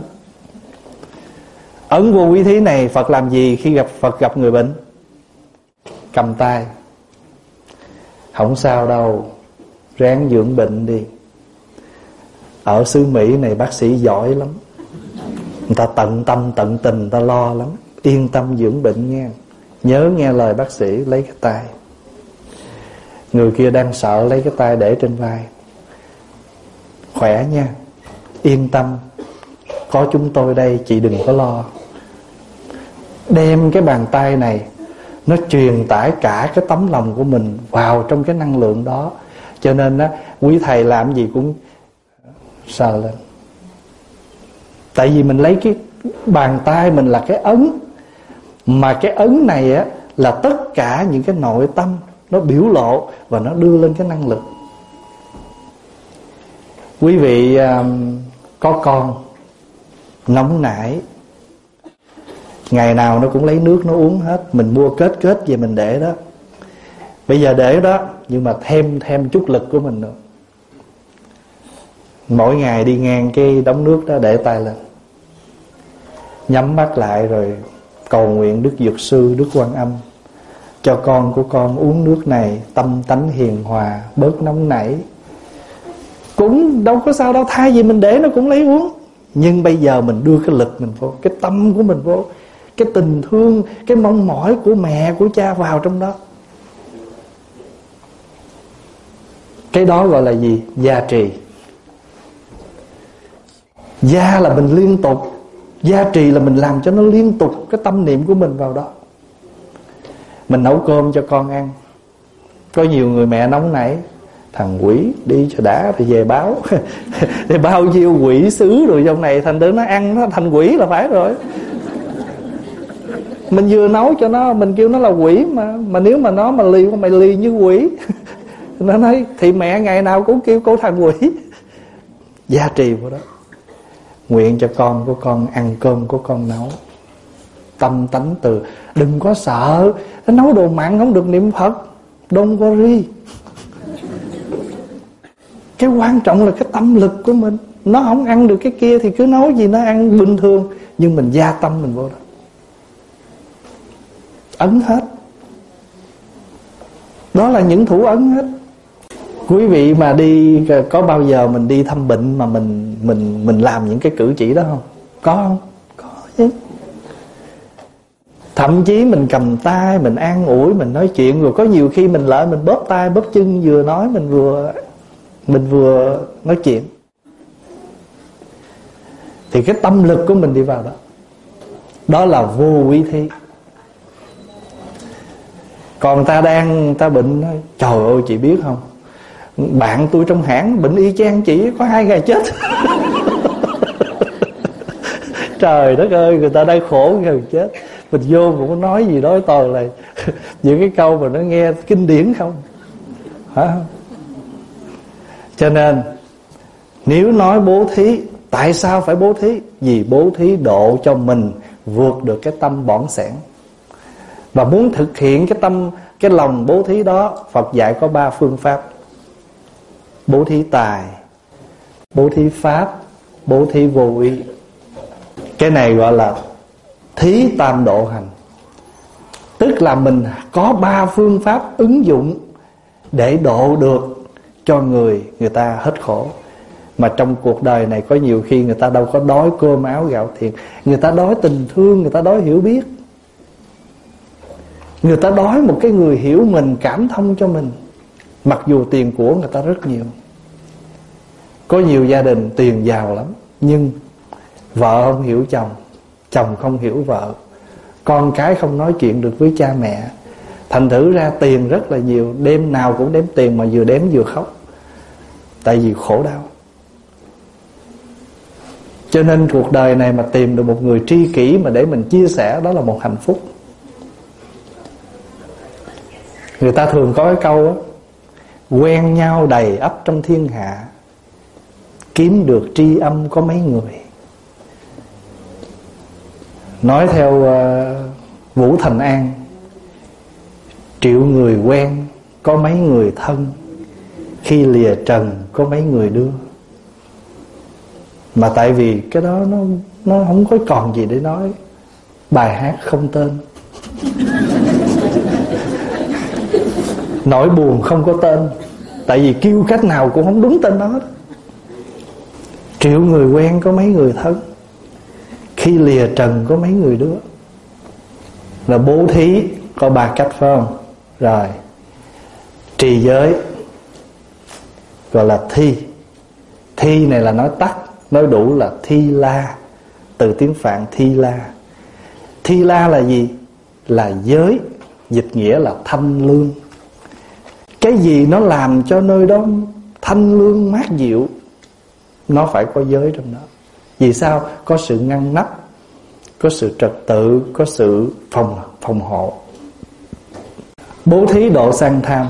Ấn vô quý thí này Phật làm gì khi gặp Phật gặp người bệnh? Cầm tay: không sao đâu, ráng dưỡng bệnh đi. Ở xứ Mỹ này bác sĩ giỏi lắm, người ta tận tâm tận tình, người ta lo lắm. Yên tâm dưỡng bệnh nha, nhớ nghe lời bác sĩ. Lấy cái tay. Người kia đang sợ, lấy cái tay để trên vai: khỏe nha, yên tâm, có chúng tôi đây, chị đừng có lo. Đem cái bàn tay này, nó truyền tải cả cái tấm lòng của mình vào trong cái năng lượng đó. Cho nên á, quý thầy làm gì cũng sờ lên. Tại vì mình lấy cái bàn tay mình là cái ấn, mà cái ấn này á là tất cả những cái nội tâm nó biểu lộ và nó đưa lên cái năng lực. Quý vị um, có con nóng nảy, ngày nào nó cũng lấy nước nó uống hết. Mình mua kết kết về mình để đó. Bây giờ để đó, nhưng mà thêm thêm chút lực của mình nữa. Mỗi ngày đi ngang cái đống nước đó, để tay lên, nhắm mắt lại rồi cầu nguyện Đức Dược Sư, Đức Quan Âm cho con của con uống nước này, tâm tánh hiền hòa, bớt nóng nảy. Cũng đâu có sao đâu, thay vì mình để nó cũng lấy uống. Nhưng bây giờ mình đưa cái lực mình vô, cái tâm của mình vô, cái tình thương, cái mong mỏi của mẹ, của cha vào trong đó. Cái đó gọi là gì? Gia trì. Gia là mình liên tục, gia trì là mình làm cho nó liên tục cái tâm niệm của mình vào đó. Mình nấu cơm cho con ăn. Có nhiều người mẹ nóng nảy, thằng quỷ đi cho đã thì về báo thì bao nhiêu quỷ sứ rồi trong này, thành đến nó ăn nó thành quỷ là phải rồi. Mình vừa nấu cho nó, mình kêu nó là quỷ mà mà nếu mà nó mà lì, mày lì như quỷ nó nói thì mẹ ngày nào cũng kêu cô thằng quỷ. Gia trì vào đó. Nguyện cho con của con ăn cơm của con nấu, tâm tánh từ. Đừng có sợ nó nấu đồ mặn không được niệm Phật, don't worry. Cái quan trọng là cái tâm lực của mình. Nó không ăn được cái kia thì cứ nấu gì nó ăn bình thường, nhưng mình gia tâm mình vô đó, ấn hết. Đó là những thủ ấn hết. Quý vị mà đi, có bao giờ mình đi thăm bệnh mà mình mình mình làm những cái cử chỉ đó không? Có không? Có chứ. Thậm chí mình cầm tay, mình an ủi, mình nói chuyện. Rồi có nhiều khi mình lại mình bóp tay bóp chân, vừa nói mình vừa Mình vừa nói chuyện. Thì cái tâm lực của mình đi vào đó. Đó là vô quý thí. Còn ta đang, ta bệnh nói, trời ơi chị biết không, bạn tôi trong hãng bệnh y chang chị, có hai ngày chết. Trời đất ơi, người ta đang khổ ngày chết. Mình vô cũng có nói gì đó toàn là những cái câu mà nó nghe kinh điển không. Hả? Cho nên nếu nói bố thí, tại sao phải bố thí? Vì bố thí độ cho mình vượt được cái tâm bỏng sẻn. Và muốn thực hiện cái tâm, cái lòng bố thí đó, Phật dạy có ba phương pháp: bố thí tài, bố thí pháp, bố thí vô ý. Cái này gọi là thí tam độ hành. Tức là mình có ba phương pháp ứng dụng để độ được cho người người ta hết khổ. Mà trong cuộc đời này có nhiều khi người ta đâu có đói cơm áo gạo tiền, người ta đói tình thương, người ta đói hiểu biết, người ta đói một cái người hiểu mình, cảm thông cho mình. Mặc dù tiền của người ta rất nhiều. Có nhiều gia đình tiền giàu lắm, nhưng vợ không hiểu chồng, chồng không hiểu vợ, con cái không nói chuyện được với cha mẹ. Thành thử ra tiền rất là nhiều, đêm nào cũng đếm tiền mà vừa đếm vừa khóc. Tại vì khổ đau. Cho nên cuộc đời này mà tìm được một người tri kỷ mà để mình chia sẻ, đó là một hạnh phúc. Người ta thường có cái câu á, quen nhau đầy ắp trong thiên hạ, kiếm được tri âm có mấy người. Nói theo uh, Vũ Thành An, triệu người quen có mấy người thân, khi lìa trần có mấy người đưa. Mà tại vì cái đó nó nó không có còn gì để nói. Bài hát không tên, nỗi buồn không có tên, tại vì kêu cách nào cũng không đúng tên đó. Triệu người quen có mấy người thân, khi lìa trần có mấy người đứa. Là bố thí có ba cách phải không? Rồi trì giới gọi là thi. Thi này là nói tắt, nói đủ là thi la, từ tiếng Phạn thi la. Thi la là gì? Là giới, dịch nghĩa là thanh lương. Cái gì nó làm cho nơi đó thanh lương mát dịu, nó phải có giới trong đó. Vì sao? Có sự ngăn nắp, có sự trật tự, có sự phòng phòng hộ. Bố thí độ sang tham.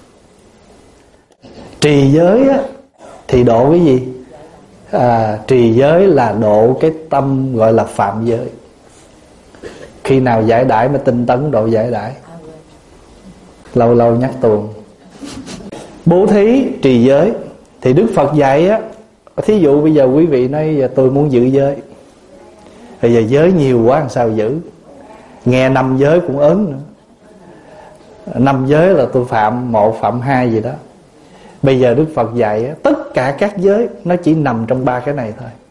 Trì giới á, thì độ cái gì? À, trì giới là độ cái tâm gọi là phạm giới. Khi nào giải đãi mới tinh tấn độ giải đãi, lâu lâu nhắc tuồng. Bố thí, trì giới thì Đức Phật dạy á. Thí dụ bây giờ quý vị nói giờ tôi muốn giữ giới, bây giờ giới nhiều quá làm sao giữ? Nghe năm giới cũng ớn nữa. Năm giới là tôi phạm một, phạm hai gì đó. Bây giờ Đức Phật dạy á, tất cả các giới nó chỉ nằm trong ba cái này thôi.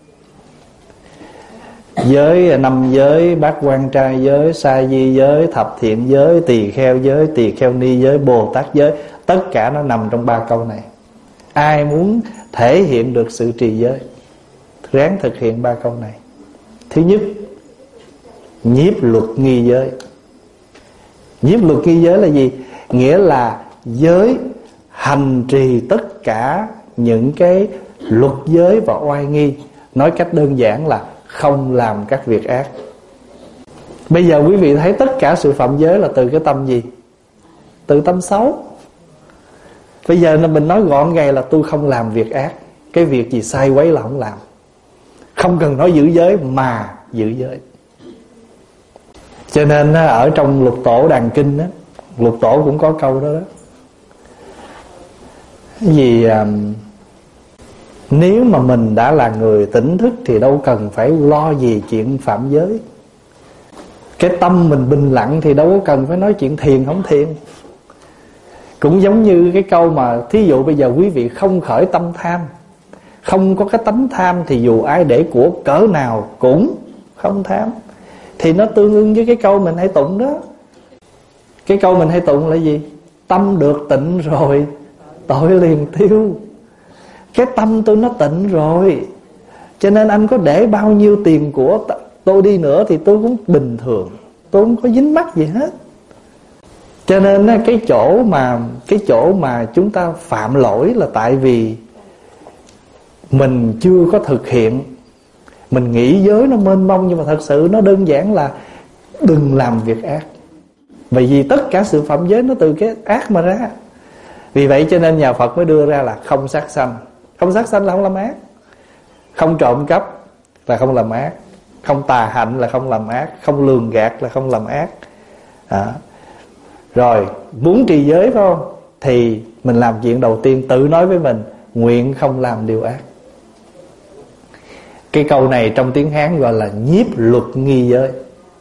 Giới, năm giới, bát quan trai giới, sa di giới, thập thiện giới, tỳ kheo giới, tỳ kheo ni giới, Bồ Tát giới. Tất cả nó nằm trong ba câu này. Ai muốn thể hiện được sự trì giới ráng thực hiện ba câu này. Thứ nhất, nhiếp luật nghi giới. Nhiếp luật nghi giới là gì? Nghĩa là giới hành trì tất cả những cái luật giới và oai nghi. Nói cách đơn giản là không làm các việc ác. Bây giờ quý vị thấy tất cả sự phạm giới là từ cái tâm gì? Từ tâm xấu. Bây giờ mình nói gọn gàng là tôi không làm việc ác. Cái việc gì sai quấy là không làm. Không cần nói giữ giới mà giữ giới. Cho nên ở trong Lục Tổ Đàn Kinh đó, Lục Tổ cũng có câu đó đó. Vì à, nếu mà mình đã là người tỉnh thức thì đâu cần phải lo gì chuyện phạm giới. Cái tâm mình bình lặng thì đâu có cần phải nói chuyện thiền không thiền. Cũng giống như cái câu mà thí dụ bây giờ quý vị không khởi tâm tham, không có cái tánh tham, thì dù ai để của cỡ nào cũng không tham. Thì nó tương ưng với cái câu mình hay tụng đó. Cái câu mình hay tụng là gì? Tâm được tịnh rồi tội liền tiêu. Cái tâm tôi nó tịnh rồi, cho nên anh có để bao nhiêu tiền của tôi đi nữa thì tôi cũng bình thường, tôi không có dính mắc gì hết. Cho nên cái chỗ mà Cái chỗ mà chúng ta phạm lỗi là tại vì mình chưa có thực hiện. Mình nghĩ giới nó mênh mông, nhưng mà thật sự nó đơn giản là đừng làm việc ác. Bởi vì tất cả sự phạm giới nó từ cái ác mà ra. Vì vậy cho nên nhà Phật mới đưa ra là không sát sanh. Không sát sanh là không làm ác. Không trộm cắp là không làm ác. Không tà hạnh là không làm ác. Không lường gạt là không làm ác. Đó. Rồi muốn trì giới phải không? Thì mình làm chuyện đầu tiên tự nói với mình: nguyện không làm điều ác. Cái câu này trong tiếng Hán gọi là nhiếp luật nghi giới.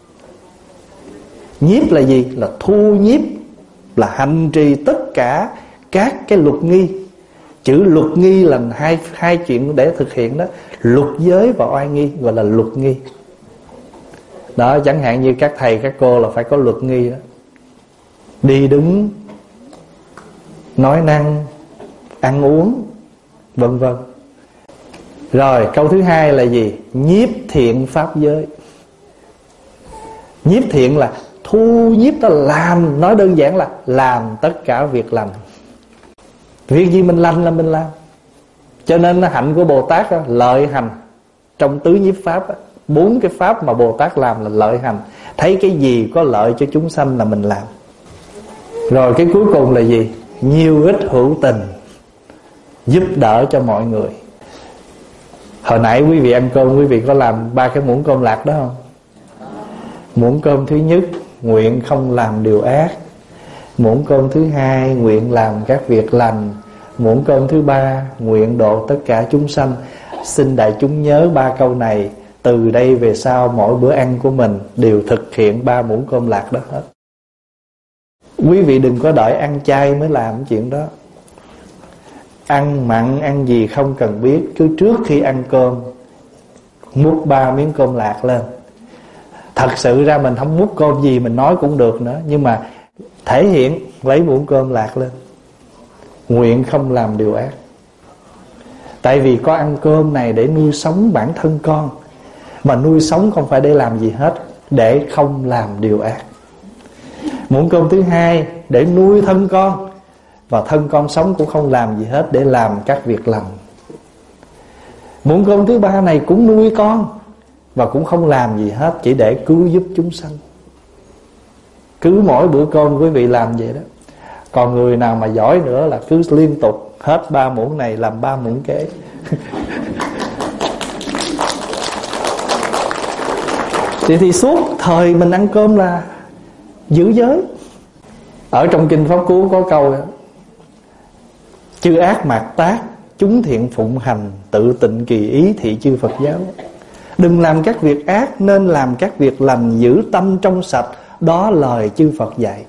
Nhiếp là gì? Là thu nhiếp, là hành trì tất cả các cái luật nghi. Chữ luật nghi là hai, hai chuyện để thực hiện đó. Luật giới và oai nghi gọi là luật nghi. Đó, chẳng hạn như các thầy các cô là phải có luật nghi đó. Đi đứng, nói năng, ăn uống, vân vân. Rồi câu thứ hai là gì? Nhiếp thiện pháp giới. Nhiếp thiện là thu nhiếp, ta làm. Nói đơn giản là làm tất cả việc lành. Việc gì mình lành là mình làm. Cho nên hạnh của Bồ Tát đó, lợi hành. Trong tứ nhiếp pháp đó, bốn cái pháp mà Bồ Tát làm là lợi hành. Thấy cái gì có lợi cho chúng sanh là mình làm. Rồi cái cuối cùng là gì? Nhiều ích hữu tình, giúp đỡ cho mọi người. Hồi nãy quý vị ăn cơm, quý vị có làm ba cái muỗng cơm lạc đó không? Muỗng cơm thứ nhất, nguyện không làm điều ác. Muỗng cơm thứ hai, nguyện làm các việc lành. Muỗng cơm thứ ba, nguyện độ tất cả chúng sanh. Xin đại chúng nhớ ba câu này. Từ đây về sau mỗi bữa ăn của mình đều thực hiện ba muỗng cơm lạc đó hết. Quý vị đừng có đợi ăn chay mới làm chuyện đó. Ăn mặn, ăn gì không cần biết. Cứ trước khi ăn cơm múc ba miếng cơm lạc lên. Thật sự ra mình không múc cơm gì mình nói cũng được nữa, nhưng mà thể hiện lấy muỗng cơm lạc lên. Nguyện không làm điều ác. Tại vì có ăn cơm này để nuôi sống bản thân con. Mà nuôi sống không phải để làm gì hết, để không làm điều ác. Muỗng cơm thứ hai để nuôi thân con, và thân con sống cũng không làm gì hết, để làm các việc lành. Muỗng cơm thứ ba này cũng nuôi con, và cũng không làm gì hết, chỉ để cứu giúp chúng sanh. Cứ mỗi bữa cơm quý vị làm vậy đó. Còn người nào mà giỏi nữa là cứ liên tục hết ba muỗng này làm ba muỗng kế. thì, thì suốt thời mình ăn cơm là giữ giới. Ở trong Kinh Pháp Cú có câu: chư ác mạt tác, chúng thiện phụng hành, tự tịnh kỳ ý thị chư Phật giáo. Đừng làm các việc ác, nên làm các việc lành, giữ tâm trong sạch. Đó lời chư Phật dạy.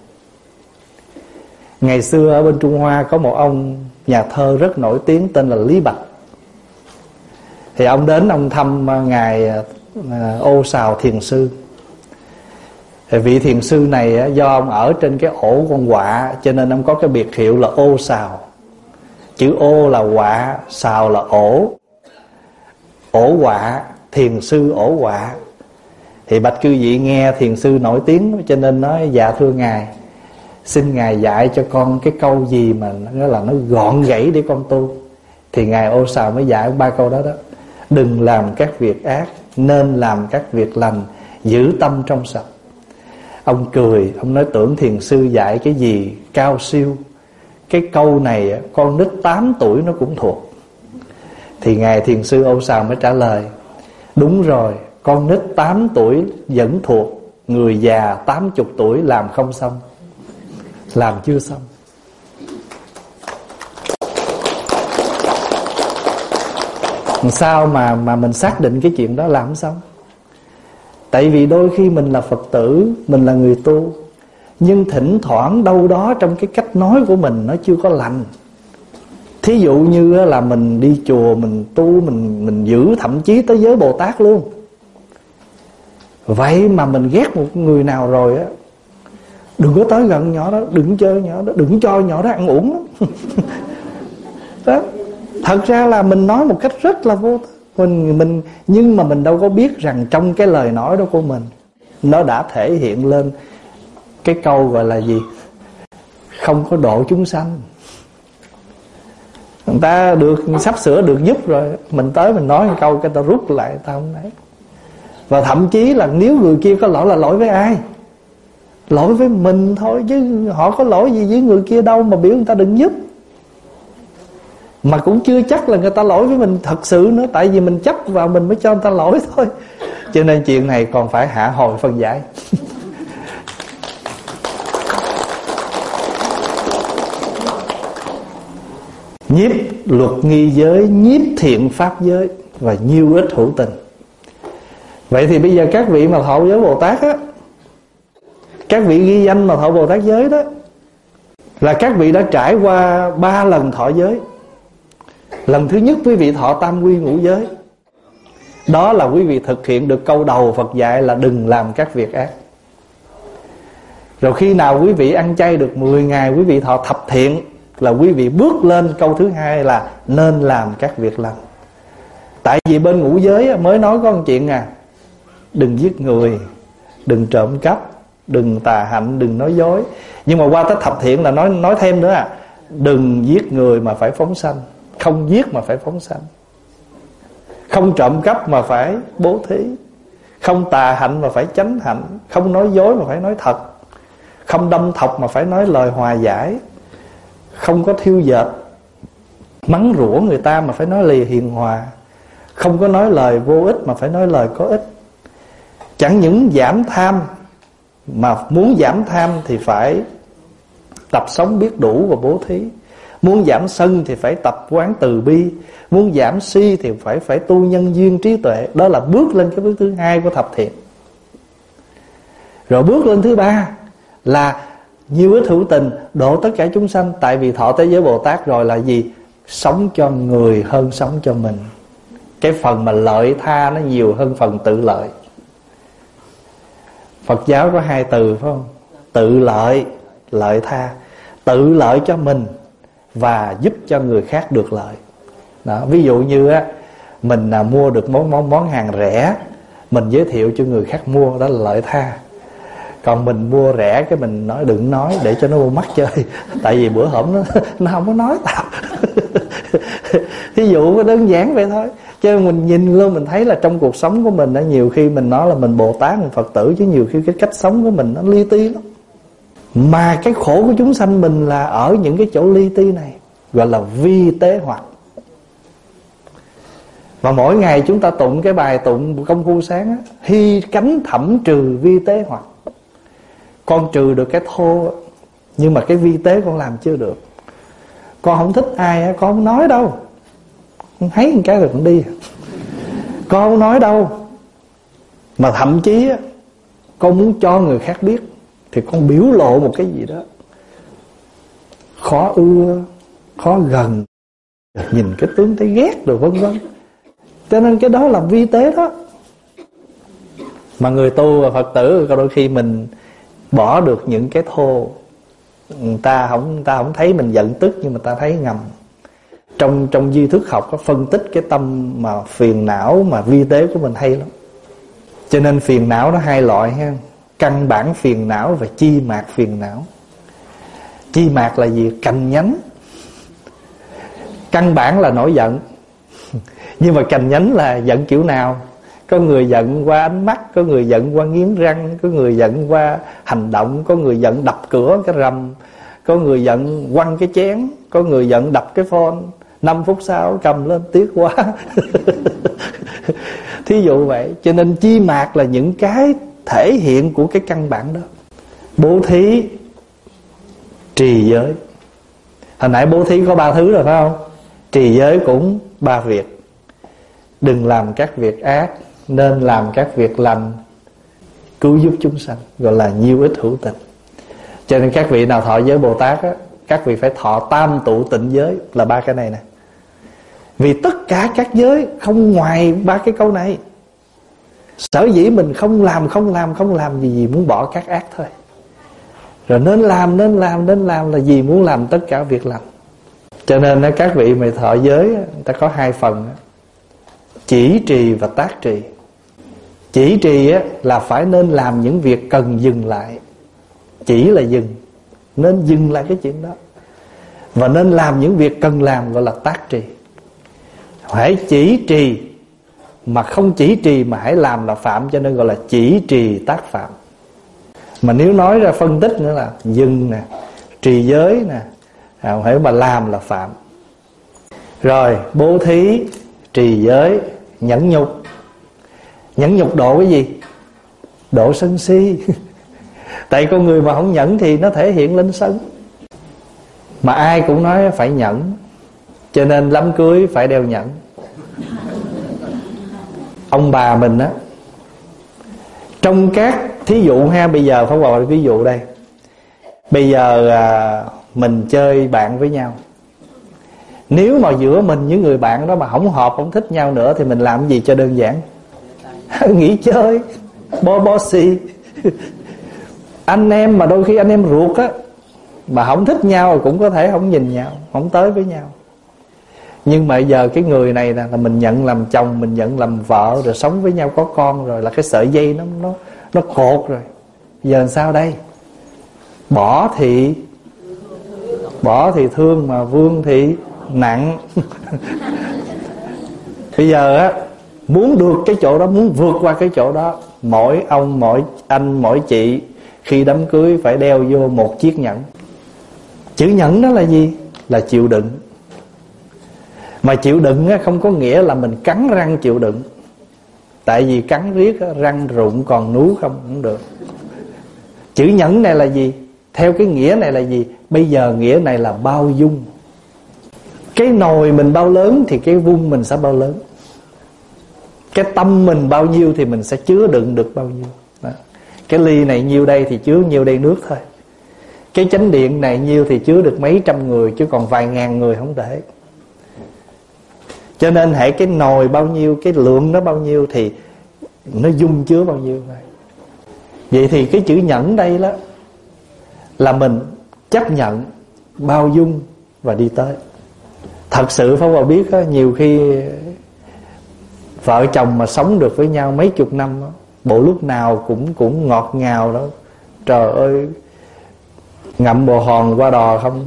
Ngày xưa ở bên Trung Hoa có một ông nhà thơ rất nổi tiếng tên là Lý Bạch. Thì ông đến ông thăm ngài Ô Sào Thiền Sư. Thì vị thiền sư này do ông ở trên cái ổ con quạ, cho nên ông có cái biệt hiệu là Ô Sào. Chữ ô là quạ, sào là ổ. ổ quạ, thiền sư ổ quạ. Thì bạch cư vị nghe thiền sư nổi tiếng, cho nên nói dạ thưa ngài, xin ngài dạy cho con cái câu gì mà nó là nó gọn gãy để con tu. Thì ngài Ô Sào mới dạy ba câu đó đó: đừng làm các việc ác, nên làm các việc lành, giữ tâm trong sạch. Ông cười, ông nói tưởng thiền sư dạy cái gì cao siêu. Cái câu này con nít tám tuổi nó cũng thuộc. Thì ngài thiền sư Ô Sào mới trả lời: đúng rồi, con nít tám tuổi vẫn thuộc, người già tám mươi tuổi làm không xong, làm chưa xong. Sao mà mà mình xác định cái chuyện đó làm không xong? Tại vì đôi khi mình là Phật tử, mình là người tu, nhưng thỉnh thoảng đâu đó trong cái cách nói của mình nó chưa có lành. Thí dụ như là mình đi chùa, mình tu, mình mình giữ thậm chí tới giới Bồ Tát luôn. Vậy mà mình ghét một người nào rồi á, đừng có tới gần nhỏ đó, đừng chơi nhỏ đó, đừng cho nhỏ đó ăn uống lắm. Đó. Thật ra là mình nói một cách rất là vô mình, mình nhưng mà mình đâu có biết rằng trong cái lời nói đó của mình, nó đã thể hiện lên cái câu gọi là gì? Không có độ chúng sanh. Người ta được sắp sửa được giúp rồi, mình tới mình nói một câu cái ta rút lại, ta không nói. Và thậm chí là nếu người kia có lỗi là lỗi với ai? Lỗi với mình thôi, chứ họ có lỗi gì với người kia đâu mà biểu người ta đừng giúp. Mà cũng chưa chắc là người ta lỗi với mình thật sự nữa, tại vì mình chấp vào mình mới cho người ta lỗi thôi. Cho nên chuyện này còn phải hạ hồi phân giải. Nhiếp luật nghi giới, nhiếp thiện pháp giới, và nhiêu ít hữu tình. Vậy thì bây giờ các vị mà thọ giới Bồ Tát á, các vị ghi danh mà thọ Bồ Tát giới đó, là các vị đã trải qua ba lần thọ giới. Lần thứ nhất quý vị thọ tam quy ngũ giới. Đó là quý vị thực hiện được câu đầu Phật dạy là đừng làm các việc ác. Rồi khi nào quý vị ăn chay được mười ngày, quý vị thọ thập thiện, là quý vị bước lên câu thứ hai là nên làm các việc lành. Tại vì bên ngũ giới mới nói có một chuyện à: đừng giết người, đừng trộm cắp, đừng tà hạnh, đừng nói dối. Nhưng mà qua tới thập thiện là nói nói thêm nữa à: đừng giết người mà phải phóng sanh, không giết mà phải phóng sanh, không trộm cắp mà phải bố thí, không tà hạnh mà phải chánh hạnh, không nói dối mà phải nói thật, không đâm thọc mà phải nói lời hòa giải, không có thiêu dệt mắng rủa người ta mà phải nói lời hiền hòa, không có nói lời vô ích mà phải nói lời có ích. Chẳng những giảm tham, mà muốn giảm tham thì phải tập sống biết đủ và bố thí. Muốn giảm sân thì phải tập quán từ bi. Muốn giảm si thì phải phải tu nhân duyên trí tuệ. Đó là bước lên cái bước thứ hai của thập thiện. Rồi bước lên thứ ba là nhiêu ít hữu tình, độ tất cả chúng sanh. Tại vì thọ tới giới Bồ Tát rồi là gì? Sống cho người hơn sống cho mình. Cái phần mà lợi tha nó nhiều hơn phần tự lợi. Phật giáo có hai từ phải không? Tự lợi, lợi tha. Tự lợi cho mình và giúp cho người khác được lợi. Đó, ví dụ như á, mình à, mua được món, món, món hàng rẻ, mình giới thiệu cho người khác mua, đó là lợi tha. Còn mình mua rẻ cái mình nói đừng nói để cho nó vô mắt chơi. Tại vì bữa hổm nó, nó không có nói tao. Thí dụ đơn giản vậy thôi. Chứ mình nhìn luôn mình thấy là trong cuộc sống của mình đó, nhiều khi mình nói là mình Bồ Tát, mình Phật tử, chứ nhiều khi cái cách sống của mình nó li ti lắm. Mà cái khổ của chúng sanh mình là ở những cái chỗ li ti này, gọi là vi tế hoặc. Và mỗi ngày chúng ta tụng cái bài tụng công phu sáng á: hy cánh thẩm trừ vi tế hoặc. Con trừ được cái thô, nhưng mà cái vi tế con làm chưa được. Con không thích ai á, con không nói đâu. Con thấy một cái rồi con đi. Con không nói đâu. Mà thậm chí á, con muốn cho người khác biết thì con biểu lộ một cái gì đó khó ưa, khó gần, nhìn cái tướng thấy ghét rồi vân vân. Cho nên cái đó là vi tế đó. Mà người tu và Phật tử đôi khi mình bỏ được những cái thô, người ta không, người ta không thấy mình giận tức, nhưng mà ta thấy ngầm. Trong trong duy thức học có phân tích cái tâm mà phiền não mà vi tế của mình hay lắm. Cho nên phiền não nó hai loại ha. Căn bản phiền não và chi mạc phiền não. Chi mạc là gì? Cành nhánh. Căn bản là nổi giận, nhưng mà cành nhánh là giận kiểu nào? Có người giận qua ánh mắt, có người giận qua nghiến răng, có người giận qua hành động, có người giận đập cửa cái rầm, có người giận quăng cái chén, có người giận đập cái phone. Năm phút sau cầm lên tiếc quá. Thí dụ vậy. Cho nên chi mạc là những cái thể hiện của cái căn bản đó. Bố thí, trì giới. Hồi nãy bố thí có ba thứ rồi phải không? Trì giới cũng ba việc. Đừng làm các việc ác, nên làm các việc lành, cứu giúp chúng sanh, gọi là nhiêu ích hữu tình. Cho nên các vị nào thọ giới Bồ Tát á, các vị phải thọ tam tụ tịnh giới, là ba cái này nè. Vì tất cả các giới không ngoài ba cái câu này. Sở dĩ mình không làm, không làm, không làm gì, gì muốn bỏ các ác thôi. Rồi nên làm, nên làm, nên làm là gì? Muốn làm tất cả việc lành. Cho nên các vị mà thọ giới, người ta có hai phần: chỉ trì và tác trì. Chỉ trì là phải nên làm những việc cần dừng lại. Chỉ là dừng, nên dừng lại cái chuyện đó. Và nên làm những việc cần làm, gọi là tác trì. Hãy chỉ trì mà không chỉ trì mà hãy làm là phạm, cho nên gọi là chỉ trì tác phạm. Mà nếu nói ra phân tích nữa là dừng nè, trì giới nè, hãy mà làm là phạm. Rồi bố thí, trì giới, nhẫn nhục. Nhẫn nhục độ cái gì? Độ sân si. Tại con người mà không nhẫn thì nó thể hiện lên sân. Mà ai cũng nói phải nhẫn, cho nên đám cưới phải đeo nhẫn. Ông bà mình á, trong các thí dụ ha, bây giờ phải gọi ví dụ đây. Bây giờ à, mình chơi bạn với nhau. Nếu mà giữa mình với người bạn đó mà không hợp, không thích nhau nữa, thì mình làm gì cho đơn giản? Nghỉ chơi, bo bo xì. Anh em mà đôi khi anh em ruột á, mà không thích nhau cũng có thể không nhìn nhau, không tới với nhau. Nhưng mà giờ cái người này là mình nhận làm chồng, mình nhận làm vợ, rồi sống với nhau có con rồi, là cái sợi dây nó nó nó cột rồi. Giờ làm sao đây? Bỏ thì bỏ thì thương, mà vương thì nặng. Bây giờ á, muốn được cái chỗ đó, muốn vượt qua cái chỗ đó, mỗi ông, mỗi anh, mỗi chị khi đám cưới phải đeo vô một chiếc nhẫn. Chữ nhẫn đó là gì? Là chịu đựng. Mà chịu đựng á, không có nghĩa là mình cắn răng chịu đựng. Tại vì cắn riết á, răng rụng còn nú không, không được. Chữ nhẫn này là gì? Theo cái nghĩa này là gì? Bây giờ nghĩa này là bao dung. Cái nồi mình bao lớn thì cái vung mình sẽ bao lớn. Cái tâm mình bao nhiêu thì mình sẽ chứa đựng được bao nhiêu đó. Cái ly này nhiêu đây thì chứa nhiêu đây nước thôi. Cái chánh điện này nhiêu thì chứa được mấy trăm người, chứ còn vài ngàn người không để. Cho nên hễ cái nồi bao nhiêu, cái lượng nó bao nhiêu thì nó dung chứa bao nhiêu vậy. Vậy thì cái chữ nhẫn đây đó là mình chấp nhận, bao dung và đi tới. Thật sự Pháp Hòa biết đó, nhiều khi vợ chồng mà sống được với nhau mấy chục năm đó, bộ lúc nào cũng cũng ngọt ngào đó. Trời ơi, ngậm bồ hòn qua đò không.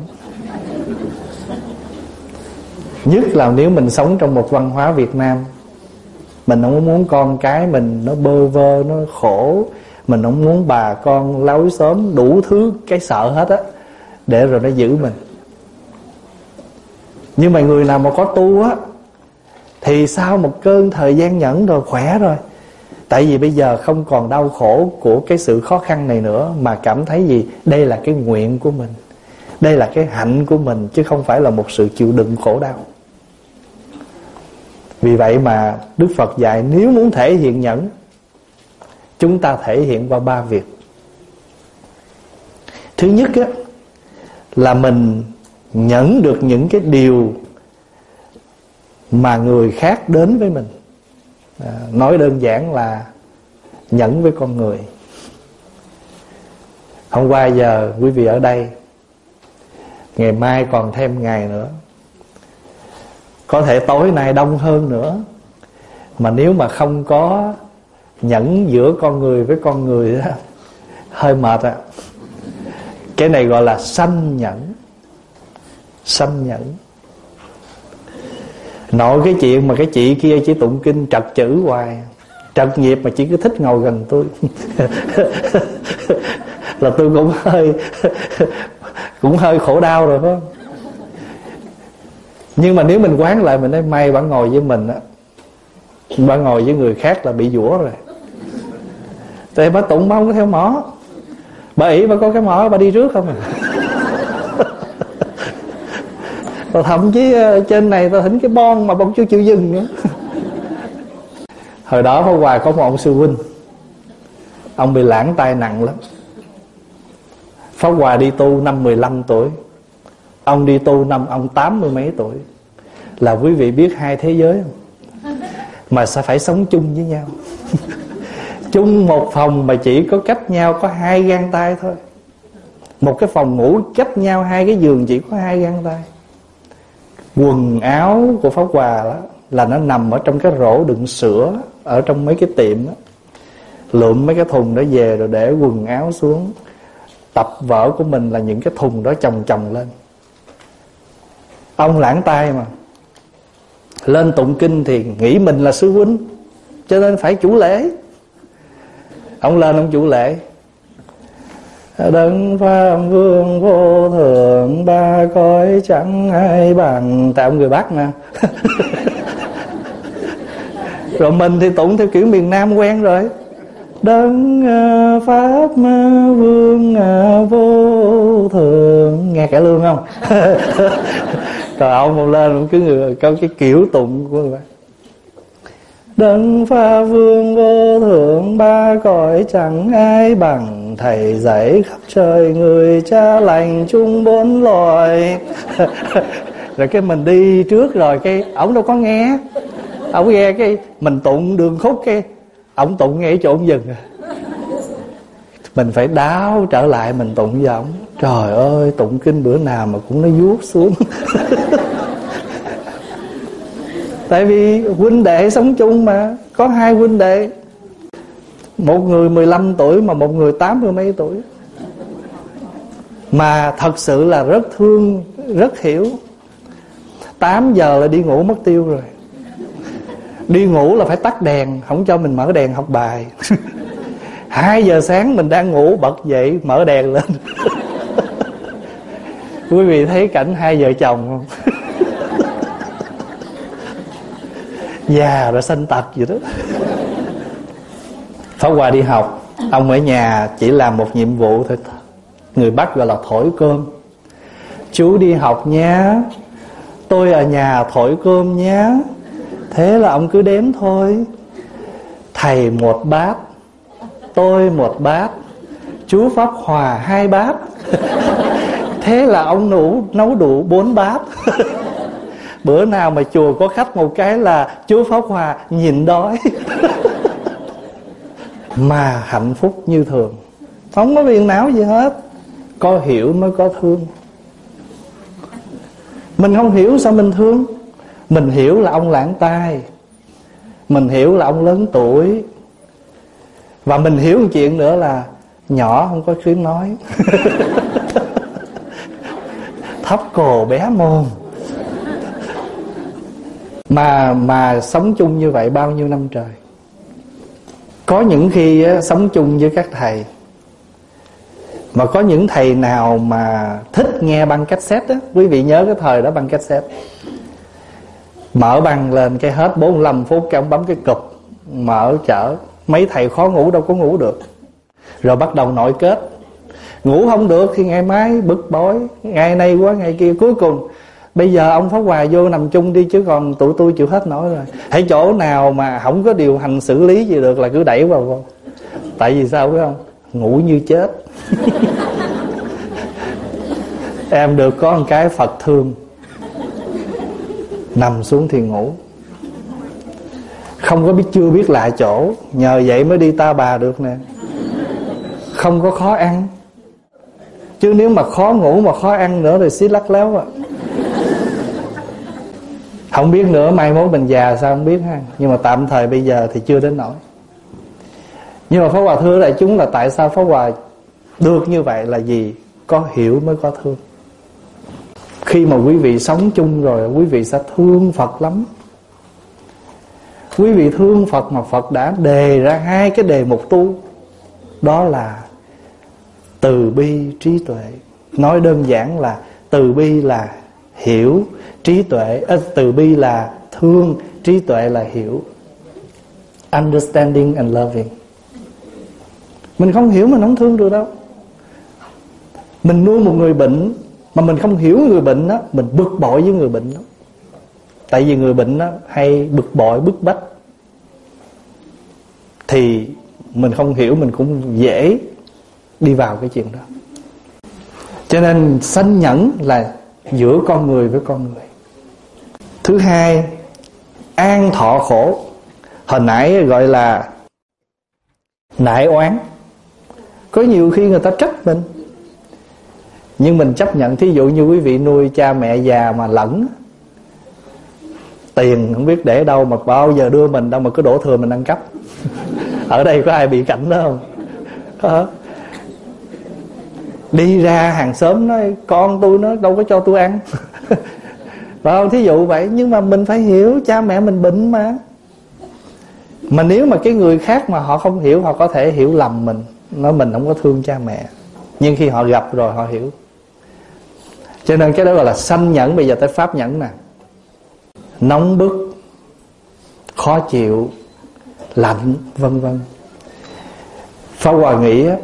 Nhất là nếu mình sống trong một văn hóa Việt Nam, mình không muốn con cái mình nó bơ vơ, nó khổ. Mình không muốn bà con lối xóm đủ thứ cái sợ hết á, để rồi nó giữ mình. Nhưng mà người nào mà có tu á, thì sau một cơn thời gian nhẫn rồi khỏe rồi. Tại vì bây giờ không còn đau khổ của cái sự khó khăn này nữa, mà cảm thấy gì? Đây là cái nguyện của mình, đây là cái hạnh của mình, chứ không phải là một sự chịu đựng khổ đau. Vì vậy mà Đức Phật dạy nếu muốn thể hiện nhẫn, chúng ta thể hiện qua ba việc. Thứ nhất á, là mình nhẫn được những cái điều mà người khác đến với mình. à, Nói đơn giản là nhẫn với con người. Hôm qua giờ quý vị ở đây, ngày mai còn thêm ngày nữa. Có thể tối nay đông hơn nữa. Mà nếu mà không có nhẫn giữa con người với con người đó, hơi mệt ạ. Cái này gọi là sanh nhẫn. Sanh nhẫn. Nội cái chuyện mà cái chị kia chỉ tụng kinh trật chữ hoài, trật nghiệp mà chỉ cứ thích ngồi gần tôi là tôi cũng hơi cũng hơi khổ đau rồi phải không? Nhưng mà nếu mình quán lại, mình nói may bà ngồi với mình á, bà ngồi với người khác là bị dũa rồi. Tại bà tụng bà không có theo mỏ. Bà ỷ bà có cái mỏ bà đi trước không à. Và thậm chí trên này ta thỉnh cái bon mà bông chưa chịu dừng nữa. Hồi đó Pháp Hòa có một ông sư huynh, ông bị lãng tai nặng lắm. Pháp Hòa đi tu năm mười lăm tuổi, ông đi tu năm ông tám mươi mấy tuổi. Là quý vị biết hai thế giới không? Mà sao phải sống chung với nhau. Chung một phòng mà chỉ có cách nhau có hai gang tay thôi. Một cái phòng ngủ cách nhau hai cái giường chỉ có hai gang tay. Quần áo của Pháp Hòa đó là nó nằm ở trong cái rổ đựng sữa ở trong mấy cái tiệm đó. Lượm mấy cái thùng đó về rồi để quần áo xuống. Tập vở của mình là những cái thùng đó chồng chồng lên. Ông lãng tai mà, lên tụng kinh thì nghĩ mình là sư huynh, cho nên phải chủ lễ. Ông lên ông chủ lễ: Đấng Pháp Vương vô thượng, ba cõi chẳng ai bằng. Tại ông người Bắc nè. Rồi mình thì tụng theo kiểu miền Nam quen rồi: Đấng Pháp Vương vô thượng. Nghe cải lương không? Rồi ông một lên ông cứ người có cái kiểu tụng của người Bắc: Đấng Pháp Vương vô thượng, ba cõi chẳng ai bằng. Thầy dạy khắp trời người, cha lành chung bốn loài. Rồi cái mình đi trước rồi cái ổng đâu có nghe. Ổng nghe cái mình tụng đường khúc, cái ổng tụng nghe chỗ ổng dừng. Mình phải đáo trở lại mình tụng với ổng. Trời ơi, tụng kinh bữa nào mà cũng nó vuốt xuống. Tại vì huynh đệ sống chung mà. Có hai huynh đệ, một người mười lăm tuổi mà một người tám mươi mấy tuổi. Mà thật sự là rất thương, rất hiểu. Tám giờ là đi ngủ mất tiêu rồi. Đi ngủ là phải tắt đèn, không cho mình mở đèn học bài. Hai giờ sáng mình đang ngủ bật dậy mở đèn lên. Quý vị thấy cảnh hai vợ chồng không? Già rồi sanh tật gì đó. Pháp Hòa đi học, ông ở nhà chỉ làm một nhiệm vụ thôi. Người Bắc gọi là thổi cơm. Chú đi học nhé, tôi ở nhà thổi cơm nhé. Thế là ông cứ đếm thôi. Thầy một bát, tôi một bát, chú Pháp Hòa hai bát. Thế là ông nấu, nấu đủ bốn bát. Bữa nào mà chùa có khách một cái là chú Pháp Hòa nhịn đói. Mà hạnh phúc như thường, không có phiền não gì hết. Có hiểu mới có thương. Mình không hiểu sao mình thương. Mình hiểu là ông lãng tai, mình hiểu là ông lớn tuổi, và mình hiểu một chuyện nữa là nhỏ không có tiếng nói. Thấp cổ bé mồm. Mà mà sống chung như vậy bao nhiêu năm trời. Có những khi á, sống chung với các thầy, mà có những thầy nào mà thích nghe băng cassette á. Quý vị nhớ cái thời đó băng cassette, mở băng lên cái hết bốn mươi lăm phút, cái ông bấm cái cụp mở chở. Mấy thầy khó ngủ đâu có ngủ được. Rồi bắt đầu nội kết. Ngủ không được thì ngày mai bực bội, ngày nay quá ngày kia. Cuối cùng bây giờ ông Pháp Hòa vô nằm chung đi, chứ còn tụi tôi chịu hết nổi rồi. Hãy chỗ nào mà không có điều hành xử lý gì được là cứ đẩy vào vô. Tại vì sao biết không? Ngủ như chết. Em được có một cái Phật thương, nằm xuống thì ngủ. Không có biết, chưa biết lại chỗ. Nhờ vậy mới đi Ta Bà được nè. Không có khó ăn. Chứ nếu mà khó ngủ mà khó ăn nữa thì xí lắc léo à. Không biết nữa, mai mốt mình già sao không biết ha. Nhưng mà tạm thời bây giờ thì chưa đến nỗi. Nhưng mà Pháp Hòa thưa đại chúng là tại sao Pháp Hòa được như vậy là gì? Có hiểu mới có thương. Khi mà quý vị sống chung rồi, quý vị sẽ thương Phật lắm. Quý vị thương Phật mà Phật đã đề ra hai cái đề mục tu. Đó là từ bi trí tuệ. Nói đơn giản là từ bi là hiểu, trí tuệ à, từ bi là thương, trí tuệ là hiểu. Understanding and loving. Mình không hiểu mình không thương được đâu. Mình nuôi một người bệnh mà mình không hiểu người bệnh đó, mình bực bội với người bệnh đó. Tại vì người bệnh đó hay bực bội, bức bách, thì mình không hiểu, mình cũng dễ đi vào cái chuyện đó. Cho nên sanh nhẫn là giữa con người với con người. Thứ hai, an thọ khổ. Hồi nãy gọi là nại oán. Có nhiều khi người ta trách mình, nhưng mình chấp nhận. Thí dụ như quý vị nuôi cha mẹ già mà lẫn, tiền không biết để đâu mà bao giờ đưa mình đâu mà cứ đổ thừa mình ăn cắp. Ở đây có ai bị cảnh đó không? Đó. Đi ra hàng xóm nói con tôi nó đâu có cho tôi ăn. Phải không? Thí dụ vậy. Nhưng mà mình phải hiểu cha mẹ mình bệnh mà. Mà nếu mà cái người khác mà họ không hiểu, họ có thể hiểu lầm mình, nói mình không có thương cha mẹ. Nhưng khi họ gặp rồi họ hiểu. Cho nên cái đó gọi là sanh nhẫn. Bây giờ tới pháp nhẫn nè. Nóng bức, khó chịu, lạnh, vân vân. Pháp Hòa nghĩ á,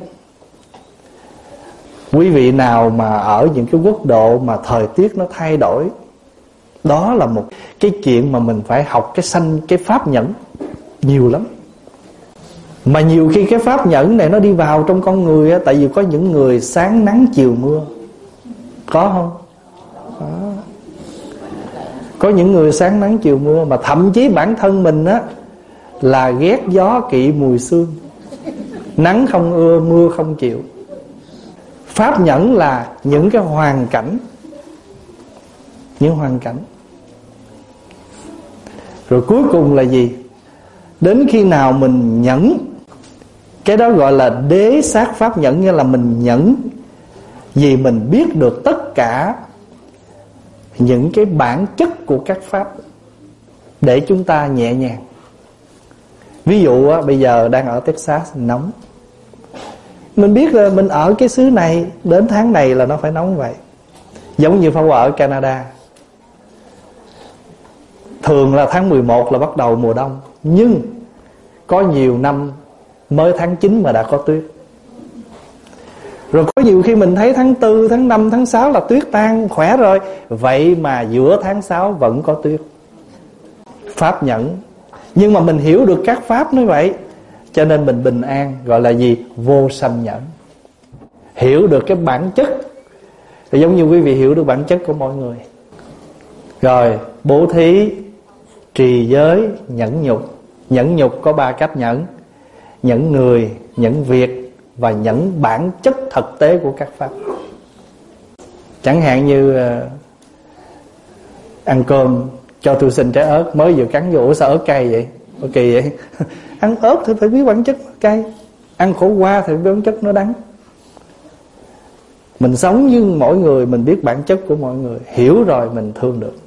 quý vị nào mà ở những cái quốc độ mà thời tiết nó thay đổi, đó là một cái chuyện mà mình phải học cái sanh, cái pháp nhẫn nhiều lắm. Mà nhiều khi cái pháp nhẫn này nó đi vào trong con người á. Tại vì có những người sáng nắng chiều mưa. Có không? Đó. Có những người sáng nắng chiều mưa. Mà thậm chí bản thân mình á là ghét gió kỵ mùi sương. Nắng không ưa, mưa không chịu. Pháp nhẫn là những cái hoàn cảnh. Những hoàn cảnh. Rồi cuối cùng là gì? Đến khi nào mình nhẫn, cái đó gọi là đế sát pháp nhẫn. Nghĩa là mình nhẫn vì mình biết được tất cả những cái bản chất của các pháp, để chúng ta nhẹ nhàng. Ví dụ á, bây giờ đang ở Texas nóng, mình biết là mình ở cái xứ này đến tháng này là nó phải nóng vậy. Giống như Pháp Hòa ở Canada, thường là tháng mười một là bắt đầu mùa đông. Nhưng có nhiều năm mới tháng chín mà đã có tuyết. Rồi có nhiều khi mình thấy tháng tư, tháng năm, tháng sáu là tuyết tan khỏe rồi. Vậy mà giữa tháng sáu vẫn có tuyết. Pháp nhẫn. Nhưng mà mình hiểu được các pháp như vậy, cho nên mình bình an. Gọi là gì? Vô sanh nhẫn. Hiểu được cái bản chất. Thì giống như quý vị hiểu được bản chất của mọi người. Rồi bố thí, trì giới, nhẫn nhục. Nhẫn nhục có ba cách nhẫn: nhẫn người, nhẫn việc và nhẫn bản chất thực tế của các pháp. Chẳng hạn như uh, ăn cơm cho tôi xin trái ớt, mới vừa cắn vô, ủa sao ớt cay vậy? Ủa kỳ vậy? Ăn ớt thì phải biết bản chất nó cay, ăn khổ qua thì phải biết bản chất nó đắng. Mình sống với mỗi người, mình biết bản chất của mọi người, hiểu rồi mình thương được.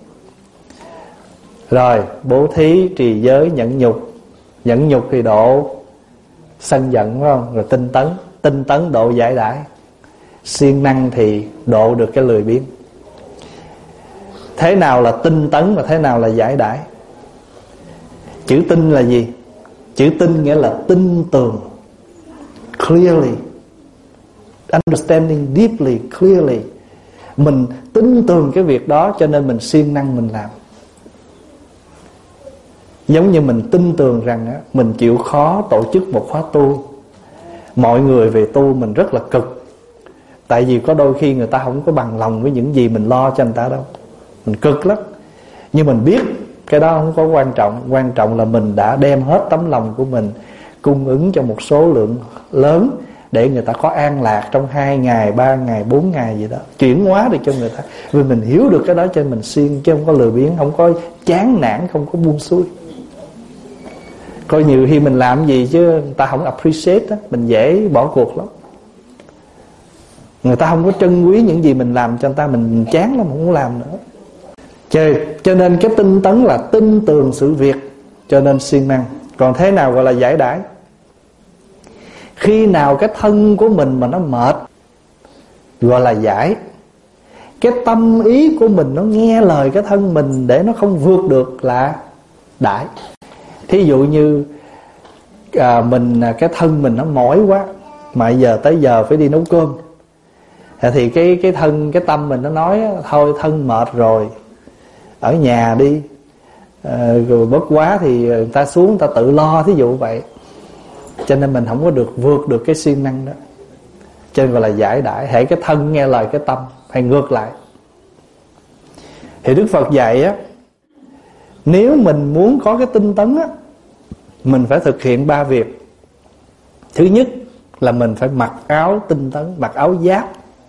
Rồi bố thí, trì giới, nhẫn nhục. Nhẫn nhục thì độ sân giận, phải không? Rồi tinh tấn. Tinh tấn độ giải đãi. Siêng năng thì độ được cái lười biếng. Thế nào là tinh tấn và thế nào là giải đãi? Chữ tinh là gì? Chữ tinh nghĩa là tin tường, clearly, understanding deeply, clearly. Mình tin tường cái việc đó, cho nên mình siêng năng mình làm. Giống như mình tin tưởng rằng á, mình chịu khó tổ chức một khóa tu, mọi người về tu mình rất là cực. Tại vì có đôi khi người ta không có bằng lòng với những gì mình lo cho người ta đâu. Mình cực lắm. Nhưng mình biết cái đó không có quan trọng. Quan trọng là mình đã đem hết tấm lòng của mình cung ứng cho một số lượng lớn, để người ta có an lạc trong hai ngày, ba ngày, bốn ngày gì đó, chuyển hóa được cho người ta. Vì mình hiểu được cái đó cho mình siêng, chứ không có lười biếng, không có chán nản, không có buông xuôi. Coi nhiều khi mình làm gì chứ người ta không appreciate đó, mình dễ bỏ cuộc lắm. Người ta không có trân quý những gì mình làm cho người ta, mình chán lắm, không muốn làm nữa. Cho, cho nên cái tinh tấn là tin tường sự việc, cho nên siêng năng. Còn thế nào gọi là giải đãi? Khi nào cái thân của mình mà nó mệt gọi là giải. Cái tâm ý của mình nó nghe lời cái thân mình để nó không vượt được là đãi. Thí dụ như à, mình cái thân mình nó mỏi quá, mà giờ tới giờ phải đi nấu cơm, thì cái cái thân cái tâm mình nó nói thôi thân mệt rồi, ở nhà đi, à, rồi bất quá thì người ta xuống người ta tự lo, thí dụ vậy. Cho nên mình không có được vượt được cái siêng năng đó. Cho nên gọi là giải đãi. Hễ cái thân nghe lời cái tâm, hay ngược lại. Thì Đức Phật dạy á, nếu mình muốn có cái tinh tấn á, mình phải thực hiện ba việc. Thứ nhất là mình phải mặc áo tinh tấn, mặc áo giáp.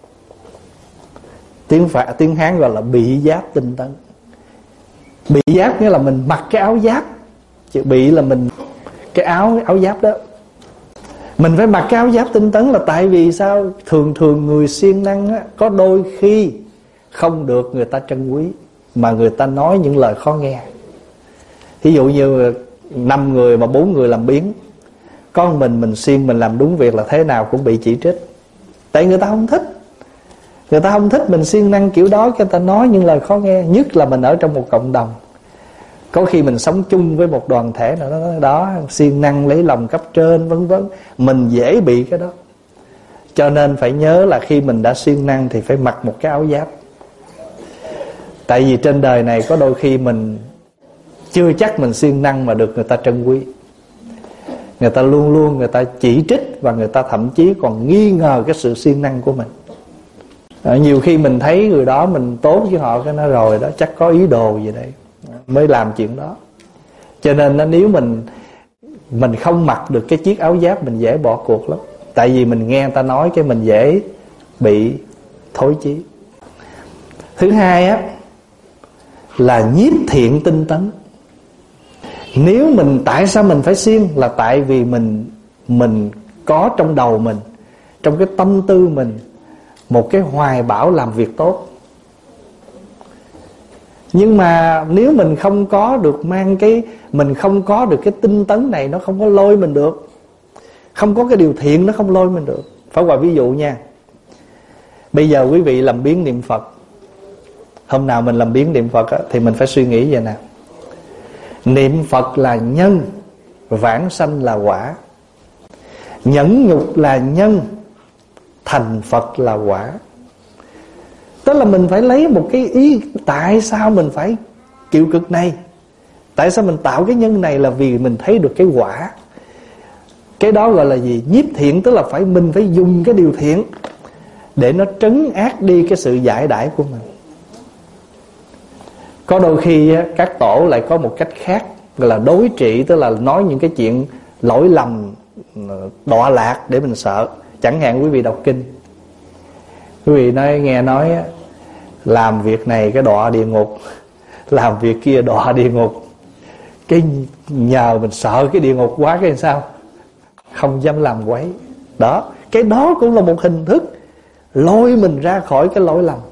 Tiếng Phạn, tiếng Hán gọi là bị giáp tinh tấn. Bị giáp nghĩa là mình mặc cái áo giáp, chữ bị là mình cái áo áo giáp đó. Mình phải mặc cái áo giáp tinh tấn là tại vì sao? Thường thường người siêng năng á, có đôi khi không được người ta trân quý, mà người ta nói những lời khó nghe. Ví dụ như năm người mà bốn người làm biếng, có mình mình siêng, mình làm đúng việc là thế nào cũng bị chỉ trích. Tại người ta không thích. Người ta không thích mình siêng năng kiểu đó, người ta nói những lời khó nghe. Nhất là mình ở trong một cộng đồng, có khi mình sống chung với một đoàn thể nào đó, đó siêng năng lấy lòng cấp trên vân vân, mình dễ bị cái đó. Cho nên phải nhớ là khi mình đã siêng năng thì phải mặc một cái áo giáp. Tại vì trên đời này có đôi khi mình chưa chắc mình siêng năng mà được người ta trân quý. Người ta luôn luôn người ta chỉ trích, và người ta thậm chí còn nghi ngờ cái sự siêng năng của mình. À, nhiều khi mình thấy người đó mình tốt với họ, cái nó rồi đó chắc có ý đồ gì đây mới làm chuyện đó. Cho nên nó, nếu mình Mình không mặc được cái chiếc áo giáp, mình dễ bỏ cuộc lắm. Tại vì mình nghe người ta nói cái mình dễ bị thối chí. Thứ hai á là nhiếp thiện tinh tấn. Nếu mình, tại sao mình phải siêng? Là tại vì mình Mình có trong đầu mình, trong cái tâm tư mình, một cái hoài bão làm việc tốt. Nhưng mà nếu mình không có được mang cái Mình không có được cái tinh tấn này, nó không có lôi mình được. Không có cái điều thiện nó không lôi mình được. Phải qua ví dụ nha. Bây giờ quý vị làm biếng niệm Phật. Hôm nào mình làm biếng niệm Phật á, thì mình phải suy nghĩ vậy nè. Niệm Phật là nhân, vãng sanh là quả. Nhẫn nhục là nhân, thành Phật là quả. Tức là mình phải lấy một cái ý, tại sao mình phải chịu cực này, tại sao mình tạo cái nhân này, là vì mình thấy được cái quả. Cái đó gọi là gì? Nhiếp thiện. Tức là phải mình phải dùng cái điều thiện để nó trấn ác đi cái sự giải đãi của mình. Có đôi khi các tổ lại có một cách khác, gọi là đối trị. Tức là nói những cái chuyện lỗi lầm, đọa lạc để mình sợ. Chẳng hạn quý vị đọc kinh, quý vị nói, nghe nói làm việc này cái đọa địa ngục, làm việc kia đọa địa ngục. Cái nhờ mình sợ cái địa ngục quá, cái sao không dám làm quấy. Đó, cái đó cũng là một hình thức lôi mình ra khỏi cái lỗi lầm.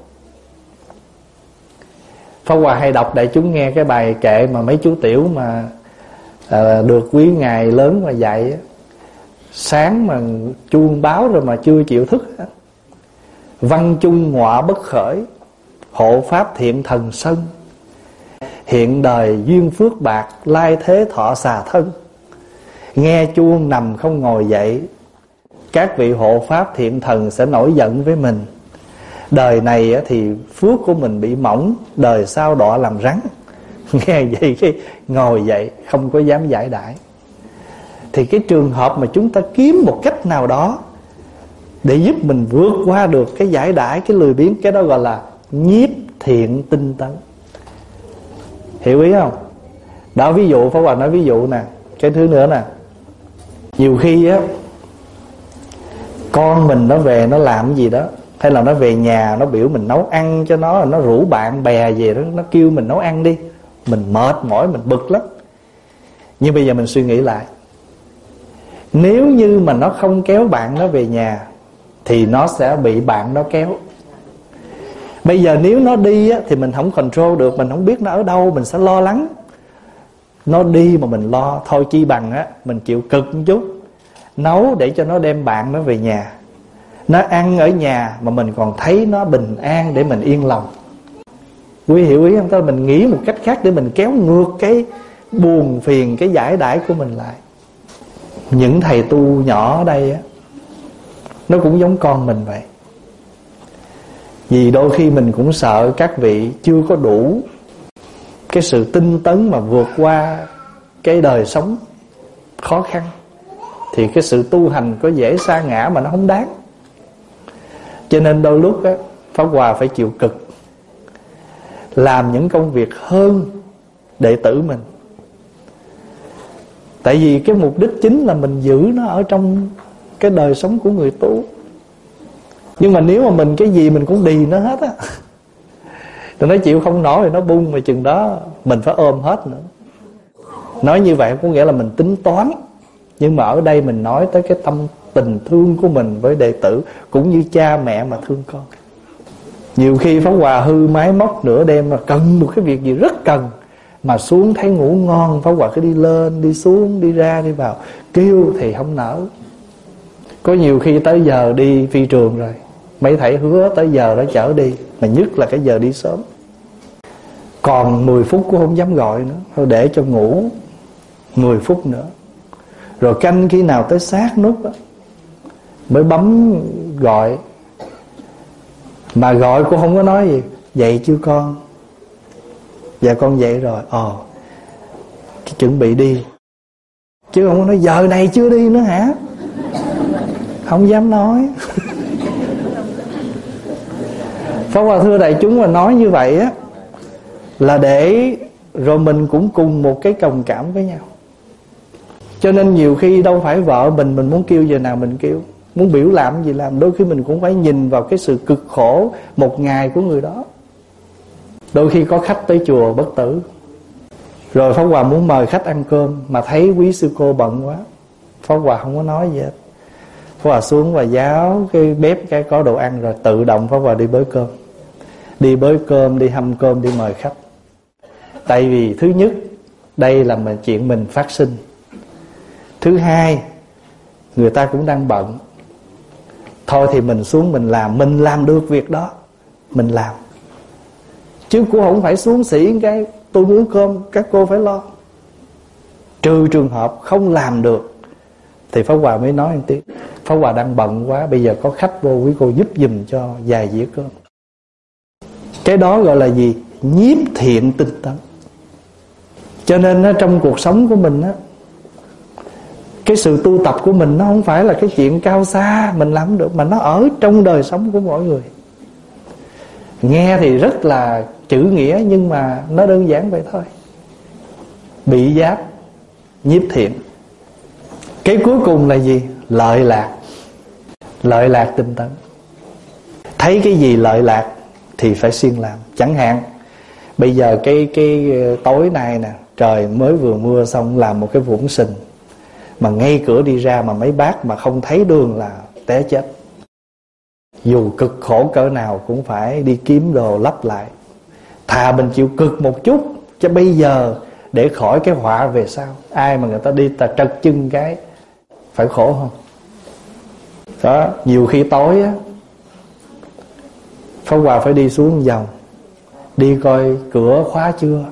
Pháp Hòa hay đọc đại chúng nghe cái bài kệ mà mấy chú tiểu mà à, được quý ngài lớn mà dạy á. Sáng mà chuông báo rồi mà chưa chịu thức á. Văn chung ngọa bất khởi, hộ pháp thiện thần sân. Hiện đời duyên phước bạc, lai thế thọ xà thân. Nghe chuông nằm không ngồi dậy, các vị hộ pháp thiện thần sẽ nổi giận với mình. Đời này thì phước của mình bị mỏng, đời sau đọa làm rắn. Nghe vậy cái ngồi dậy không có dám giải đãi. Thì cái trường hợp mà chúng ta kiếm một cách nào đó để giúp mình vượt qua được cái giải đãi, cái lười biếng, cái đó gọi là nhiếp thiện tinh tấn. Hiểu ý không? Đó, ví dụ Pháp Hòa nói ví dụ nè. Cái thứ nữa nè, nhiều khi á Con mình nó về nó làm cái gì đó, hay là nó về nhà nó biểu mình nấu ăn cho nó, nó rủ bạn bè về đó, nó kêu mình nấu ăn đi, mình mệt mỏi, mình bực lắm. Nhưng bây giờ mình suy nghĩ lại, nếu như mà nó không kéo bạn nó về nhà thì nó sẽ bị bạn nó kéo. Bây giờ nếu nó đi á, thì mình không control được, mình không biết nó ở đâu, mình sẽ lo lắng. Nó đi mà mình lo, thôi chi bằng á mình chịu cực một chút, nấu để cho nó đem bạn nó về nhà. Nó ăn ở nhà mà mình còn thấy nó bình an để mình yên lòng. Quý hiểu ý không? Tức là mình nghĩ một cách khác để mình kéo ngược cái buồn phiền, cái giải đãi của mình lại. Những thầy tu nhỏ ở đây á, nó cũng giống con mình vậy. Vì đôi khi mình cũng sợ các vị chưa có đủ cái sự tinh tấn mà vượt qua cái đời sống khó khăn, thì cái sự tu hành có dễ sa ngã mà nó không đáng. Cho nên đôi lúc á, Pháp Hòa phải chịu cực, làm những công việc hơn đệ tử mình. Tại vì cái mục đích chính là mình giữ nó ở trong cái đời sống của người tu. Nhưng mà nếu mà mình cái gì mình cũng đì nó hết á, rồi nó chịu không nổi thì nó bung, mà chừng đó mình phải ôm hết nữa. Nói như vậy có nghĩa là mình tính toán, nhưng mà ở đây mình nói tới cái tâm tình thương của mình với đệ tử, cũng như cha mẹ mà thương con. Nhiều khi Pháp Hòa hư máy móc nửa đêm mà cần một cái việc gì rất cần, mà xuống thấy ngủ ngon, Pháp Hòa cứ đi lên đi xuống, đi ra đi vào, kêu thì không nỡ. Có nhiều khi tới giờ đi phi trường rồi, mấy thầy hứa tới giờ đó chở đi, mà nhất là cái giờ đi sớm, còn mười phút cũng không dám gọi nữa, thôi để cho ngủ mười phút nữa. Rồi canh khi nào tới sát nút đó, mới bấm gọi. Mà gọi cũng không có nói gì, dậy chưa con? Dạ con dậy rồi. Ồ, chuẩn bị đi. Chứ không có nói giờ này chưa đi nữa hả? Không dám nói. Pháp Hòa thưa đại chúng, mà nói như vậy á, là để rồi mình cũng cùng một cái đồng cảm với nhau. Cho nên nhiều khi đâu phải vợ mình Mình muốn kêu giờ nào mình kêu, muốn biểu làm gì làm. Đôi khi mình cũng phải nhìn vào cái sự cực khổ một ngày của người đó. Đôi khi có khách tới chùa Bất Tử, rồi Pháp Hòa muốn mời khách ăn cơm, mà thấy quý sư cô bận quá, Pháp Hòa không có nói gì hết. Pháp Hòa xuống và giáo cái bếp cái có đồ ăn, rồi tự động Pháp Hòa đi bới cơm. Đi bới cơm, đi hâm cơm, đi mời khách. Tại vì thứ nhất, đây là mà chuyện mình phát sinh. Thứ hai, người ta cũng đang bận. Thôi thì mình xuống mình làm, mình làm được việc đó mình làm, chứ cũng không phải xuống xỉ cái tôi muốn cơm các cô phải lo. Trừ trường hợp không làm được thì Pháp Hòa mới nói một tiếng, Pháp Hòa đang bận quá, bây giờ có khách vô, quý cô giúp giùm cho vài dĩa cơm. Cái đó gọi là gì? Nhiếp thiện tinh tấn. Cho nên á, trong cuộc sống của mình á, cái sự tu tập của mình nó không phải là cái chuyện cao xa mình làm được, mà nó ở trong đời sống của mỗi người. Nghe thì rất là chữ nghĩa, nhưng mà nó đơn giản vậy thôi. Bị giáp, nhiếp thiện. Cái cuối cùng là gì? Lợi lạc. Lợi lạc tinh tấn. Thấy cái gì lợi lạc thì phải siêng làm. Chẳng hạn bây giờ cái cái tối nay nè, trời mới vừa mưa xong, làm một cái vũng sình, mà ngay cửa đi ra mà mấy bác mà không thấy đường là té chết. Dù cực khổ cỡ nào cũng phải đi kiếm đồ lấp lại. Thà mình chịu cực một chút cho bây giờ, để khỏi cái họa về sau. Ai mà người ta đi ta trật chân cái phải khổ không? Đó, nhiều khi tối á, Pháp Hòa phải đi xuống vòng, đi coi cửa khóa chưa,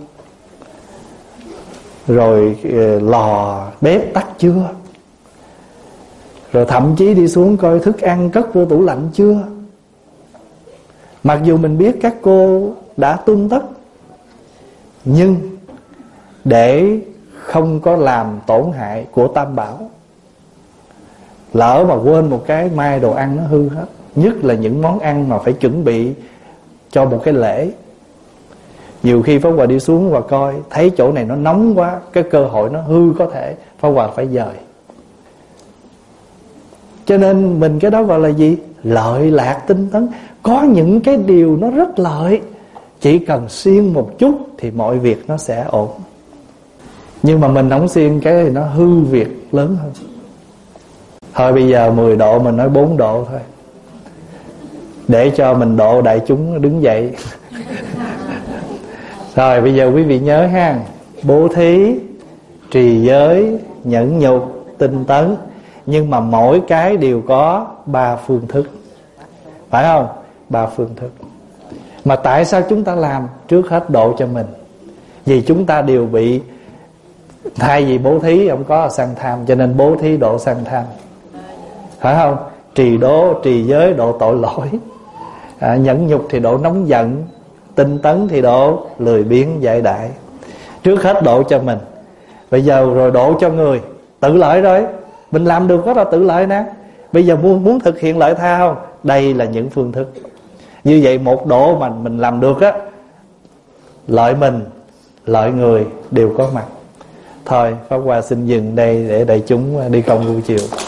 rồi lò bếp tắt chưa, rồi thậm chí đi xuống coi thức ăn cất vô tủ lạnh chưa. Mặc dù mình biết các cô đã tuân tất, nhưng để không có làm tổn hại của Tam Bảo, lỡ mà quên một cái, mai đồ ăn nó hư hết. Nhất là những món ăn mà phải chuẩn bị cho một cái lễ. Nhiều khi Pháp Hòa đi xuống và coi, thấy chỗ này nó nóng quá, cái cơ hội nó hư có thể, Pháp Hòa phải dời. Cho nên mình cái đó gọi là gì? Lợi lạc tinh tấn. Có những cái điều nó rất lợi, chỉ cần siêng một chút thì mọi việc nó sẽ ổn. Nhưng mà mình không siêng cái thì nó hư việc lớn hơn. Thôi bây giờ mười độ mình nói bốn độ thôi, để cho mình độ đại chúng đứng dậy. Rồi bây giờ quý vị nhớ ha, bố thí, trì giới, nhẫn nhục, tinh tấn. Nhưng mà mỗi cái đều có ba phương thức, phải không? Ba phương thức. Mà tại sao chúng ta làm? Trước hết độ cho mình. Vì chúng ta đều bị, thay vì bố thí không có sân tham, cho nên bố thí độ sân tham, phải không? Trì đố, trì giới độ tội lỗi, à, nhẫn nhục thì độ nóng giận, tinh tấn thì độ lười biếng giải đại. Trước hết độ cho mình, bây giờ rồi độ cho người. Tự lợi rồi, mình làm được đó là tự lợi nè. Bây giờ muốn, muốn thực hiện lợi tha không? Đây là những phương thức. Như vậy một độ mà mình làm được á, lợi mình, lợi người đều có mặt. Thôi Pháp Hòa xin dừng đây để đại chúng đi công buổi chiều.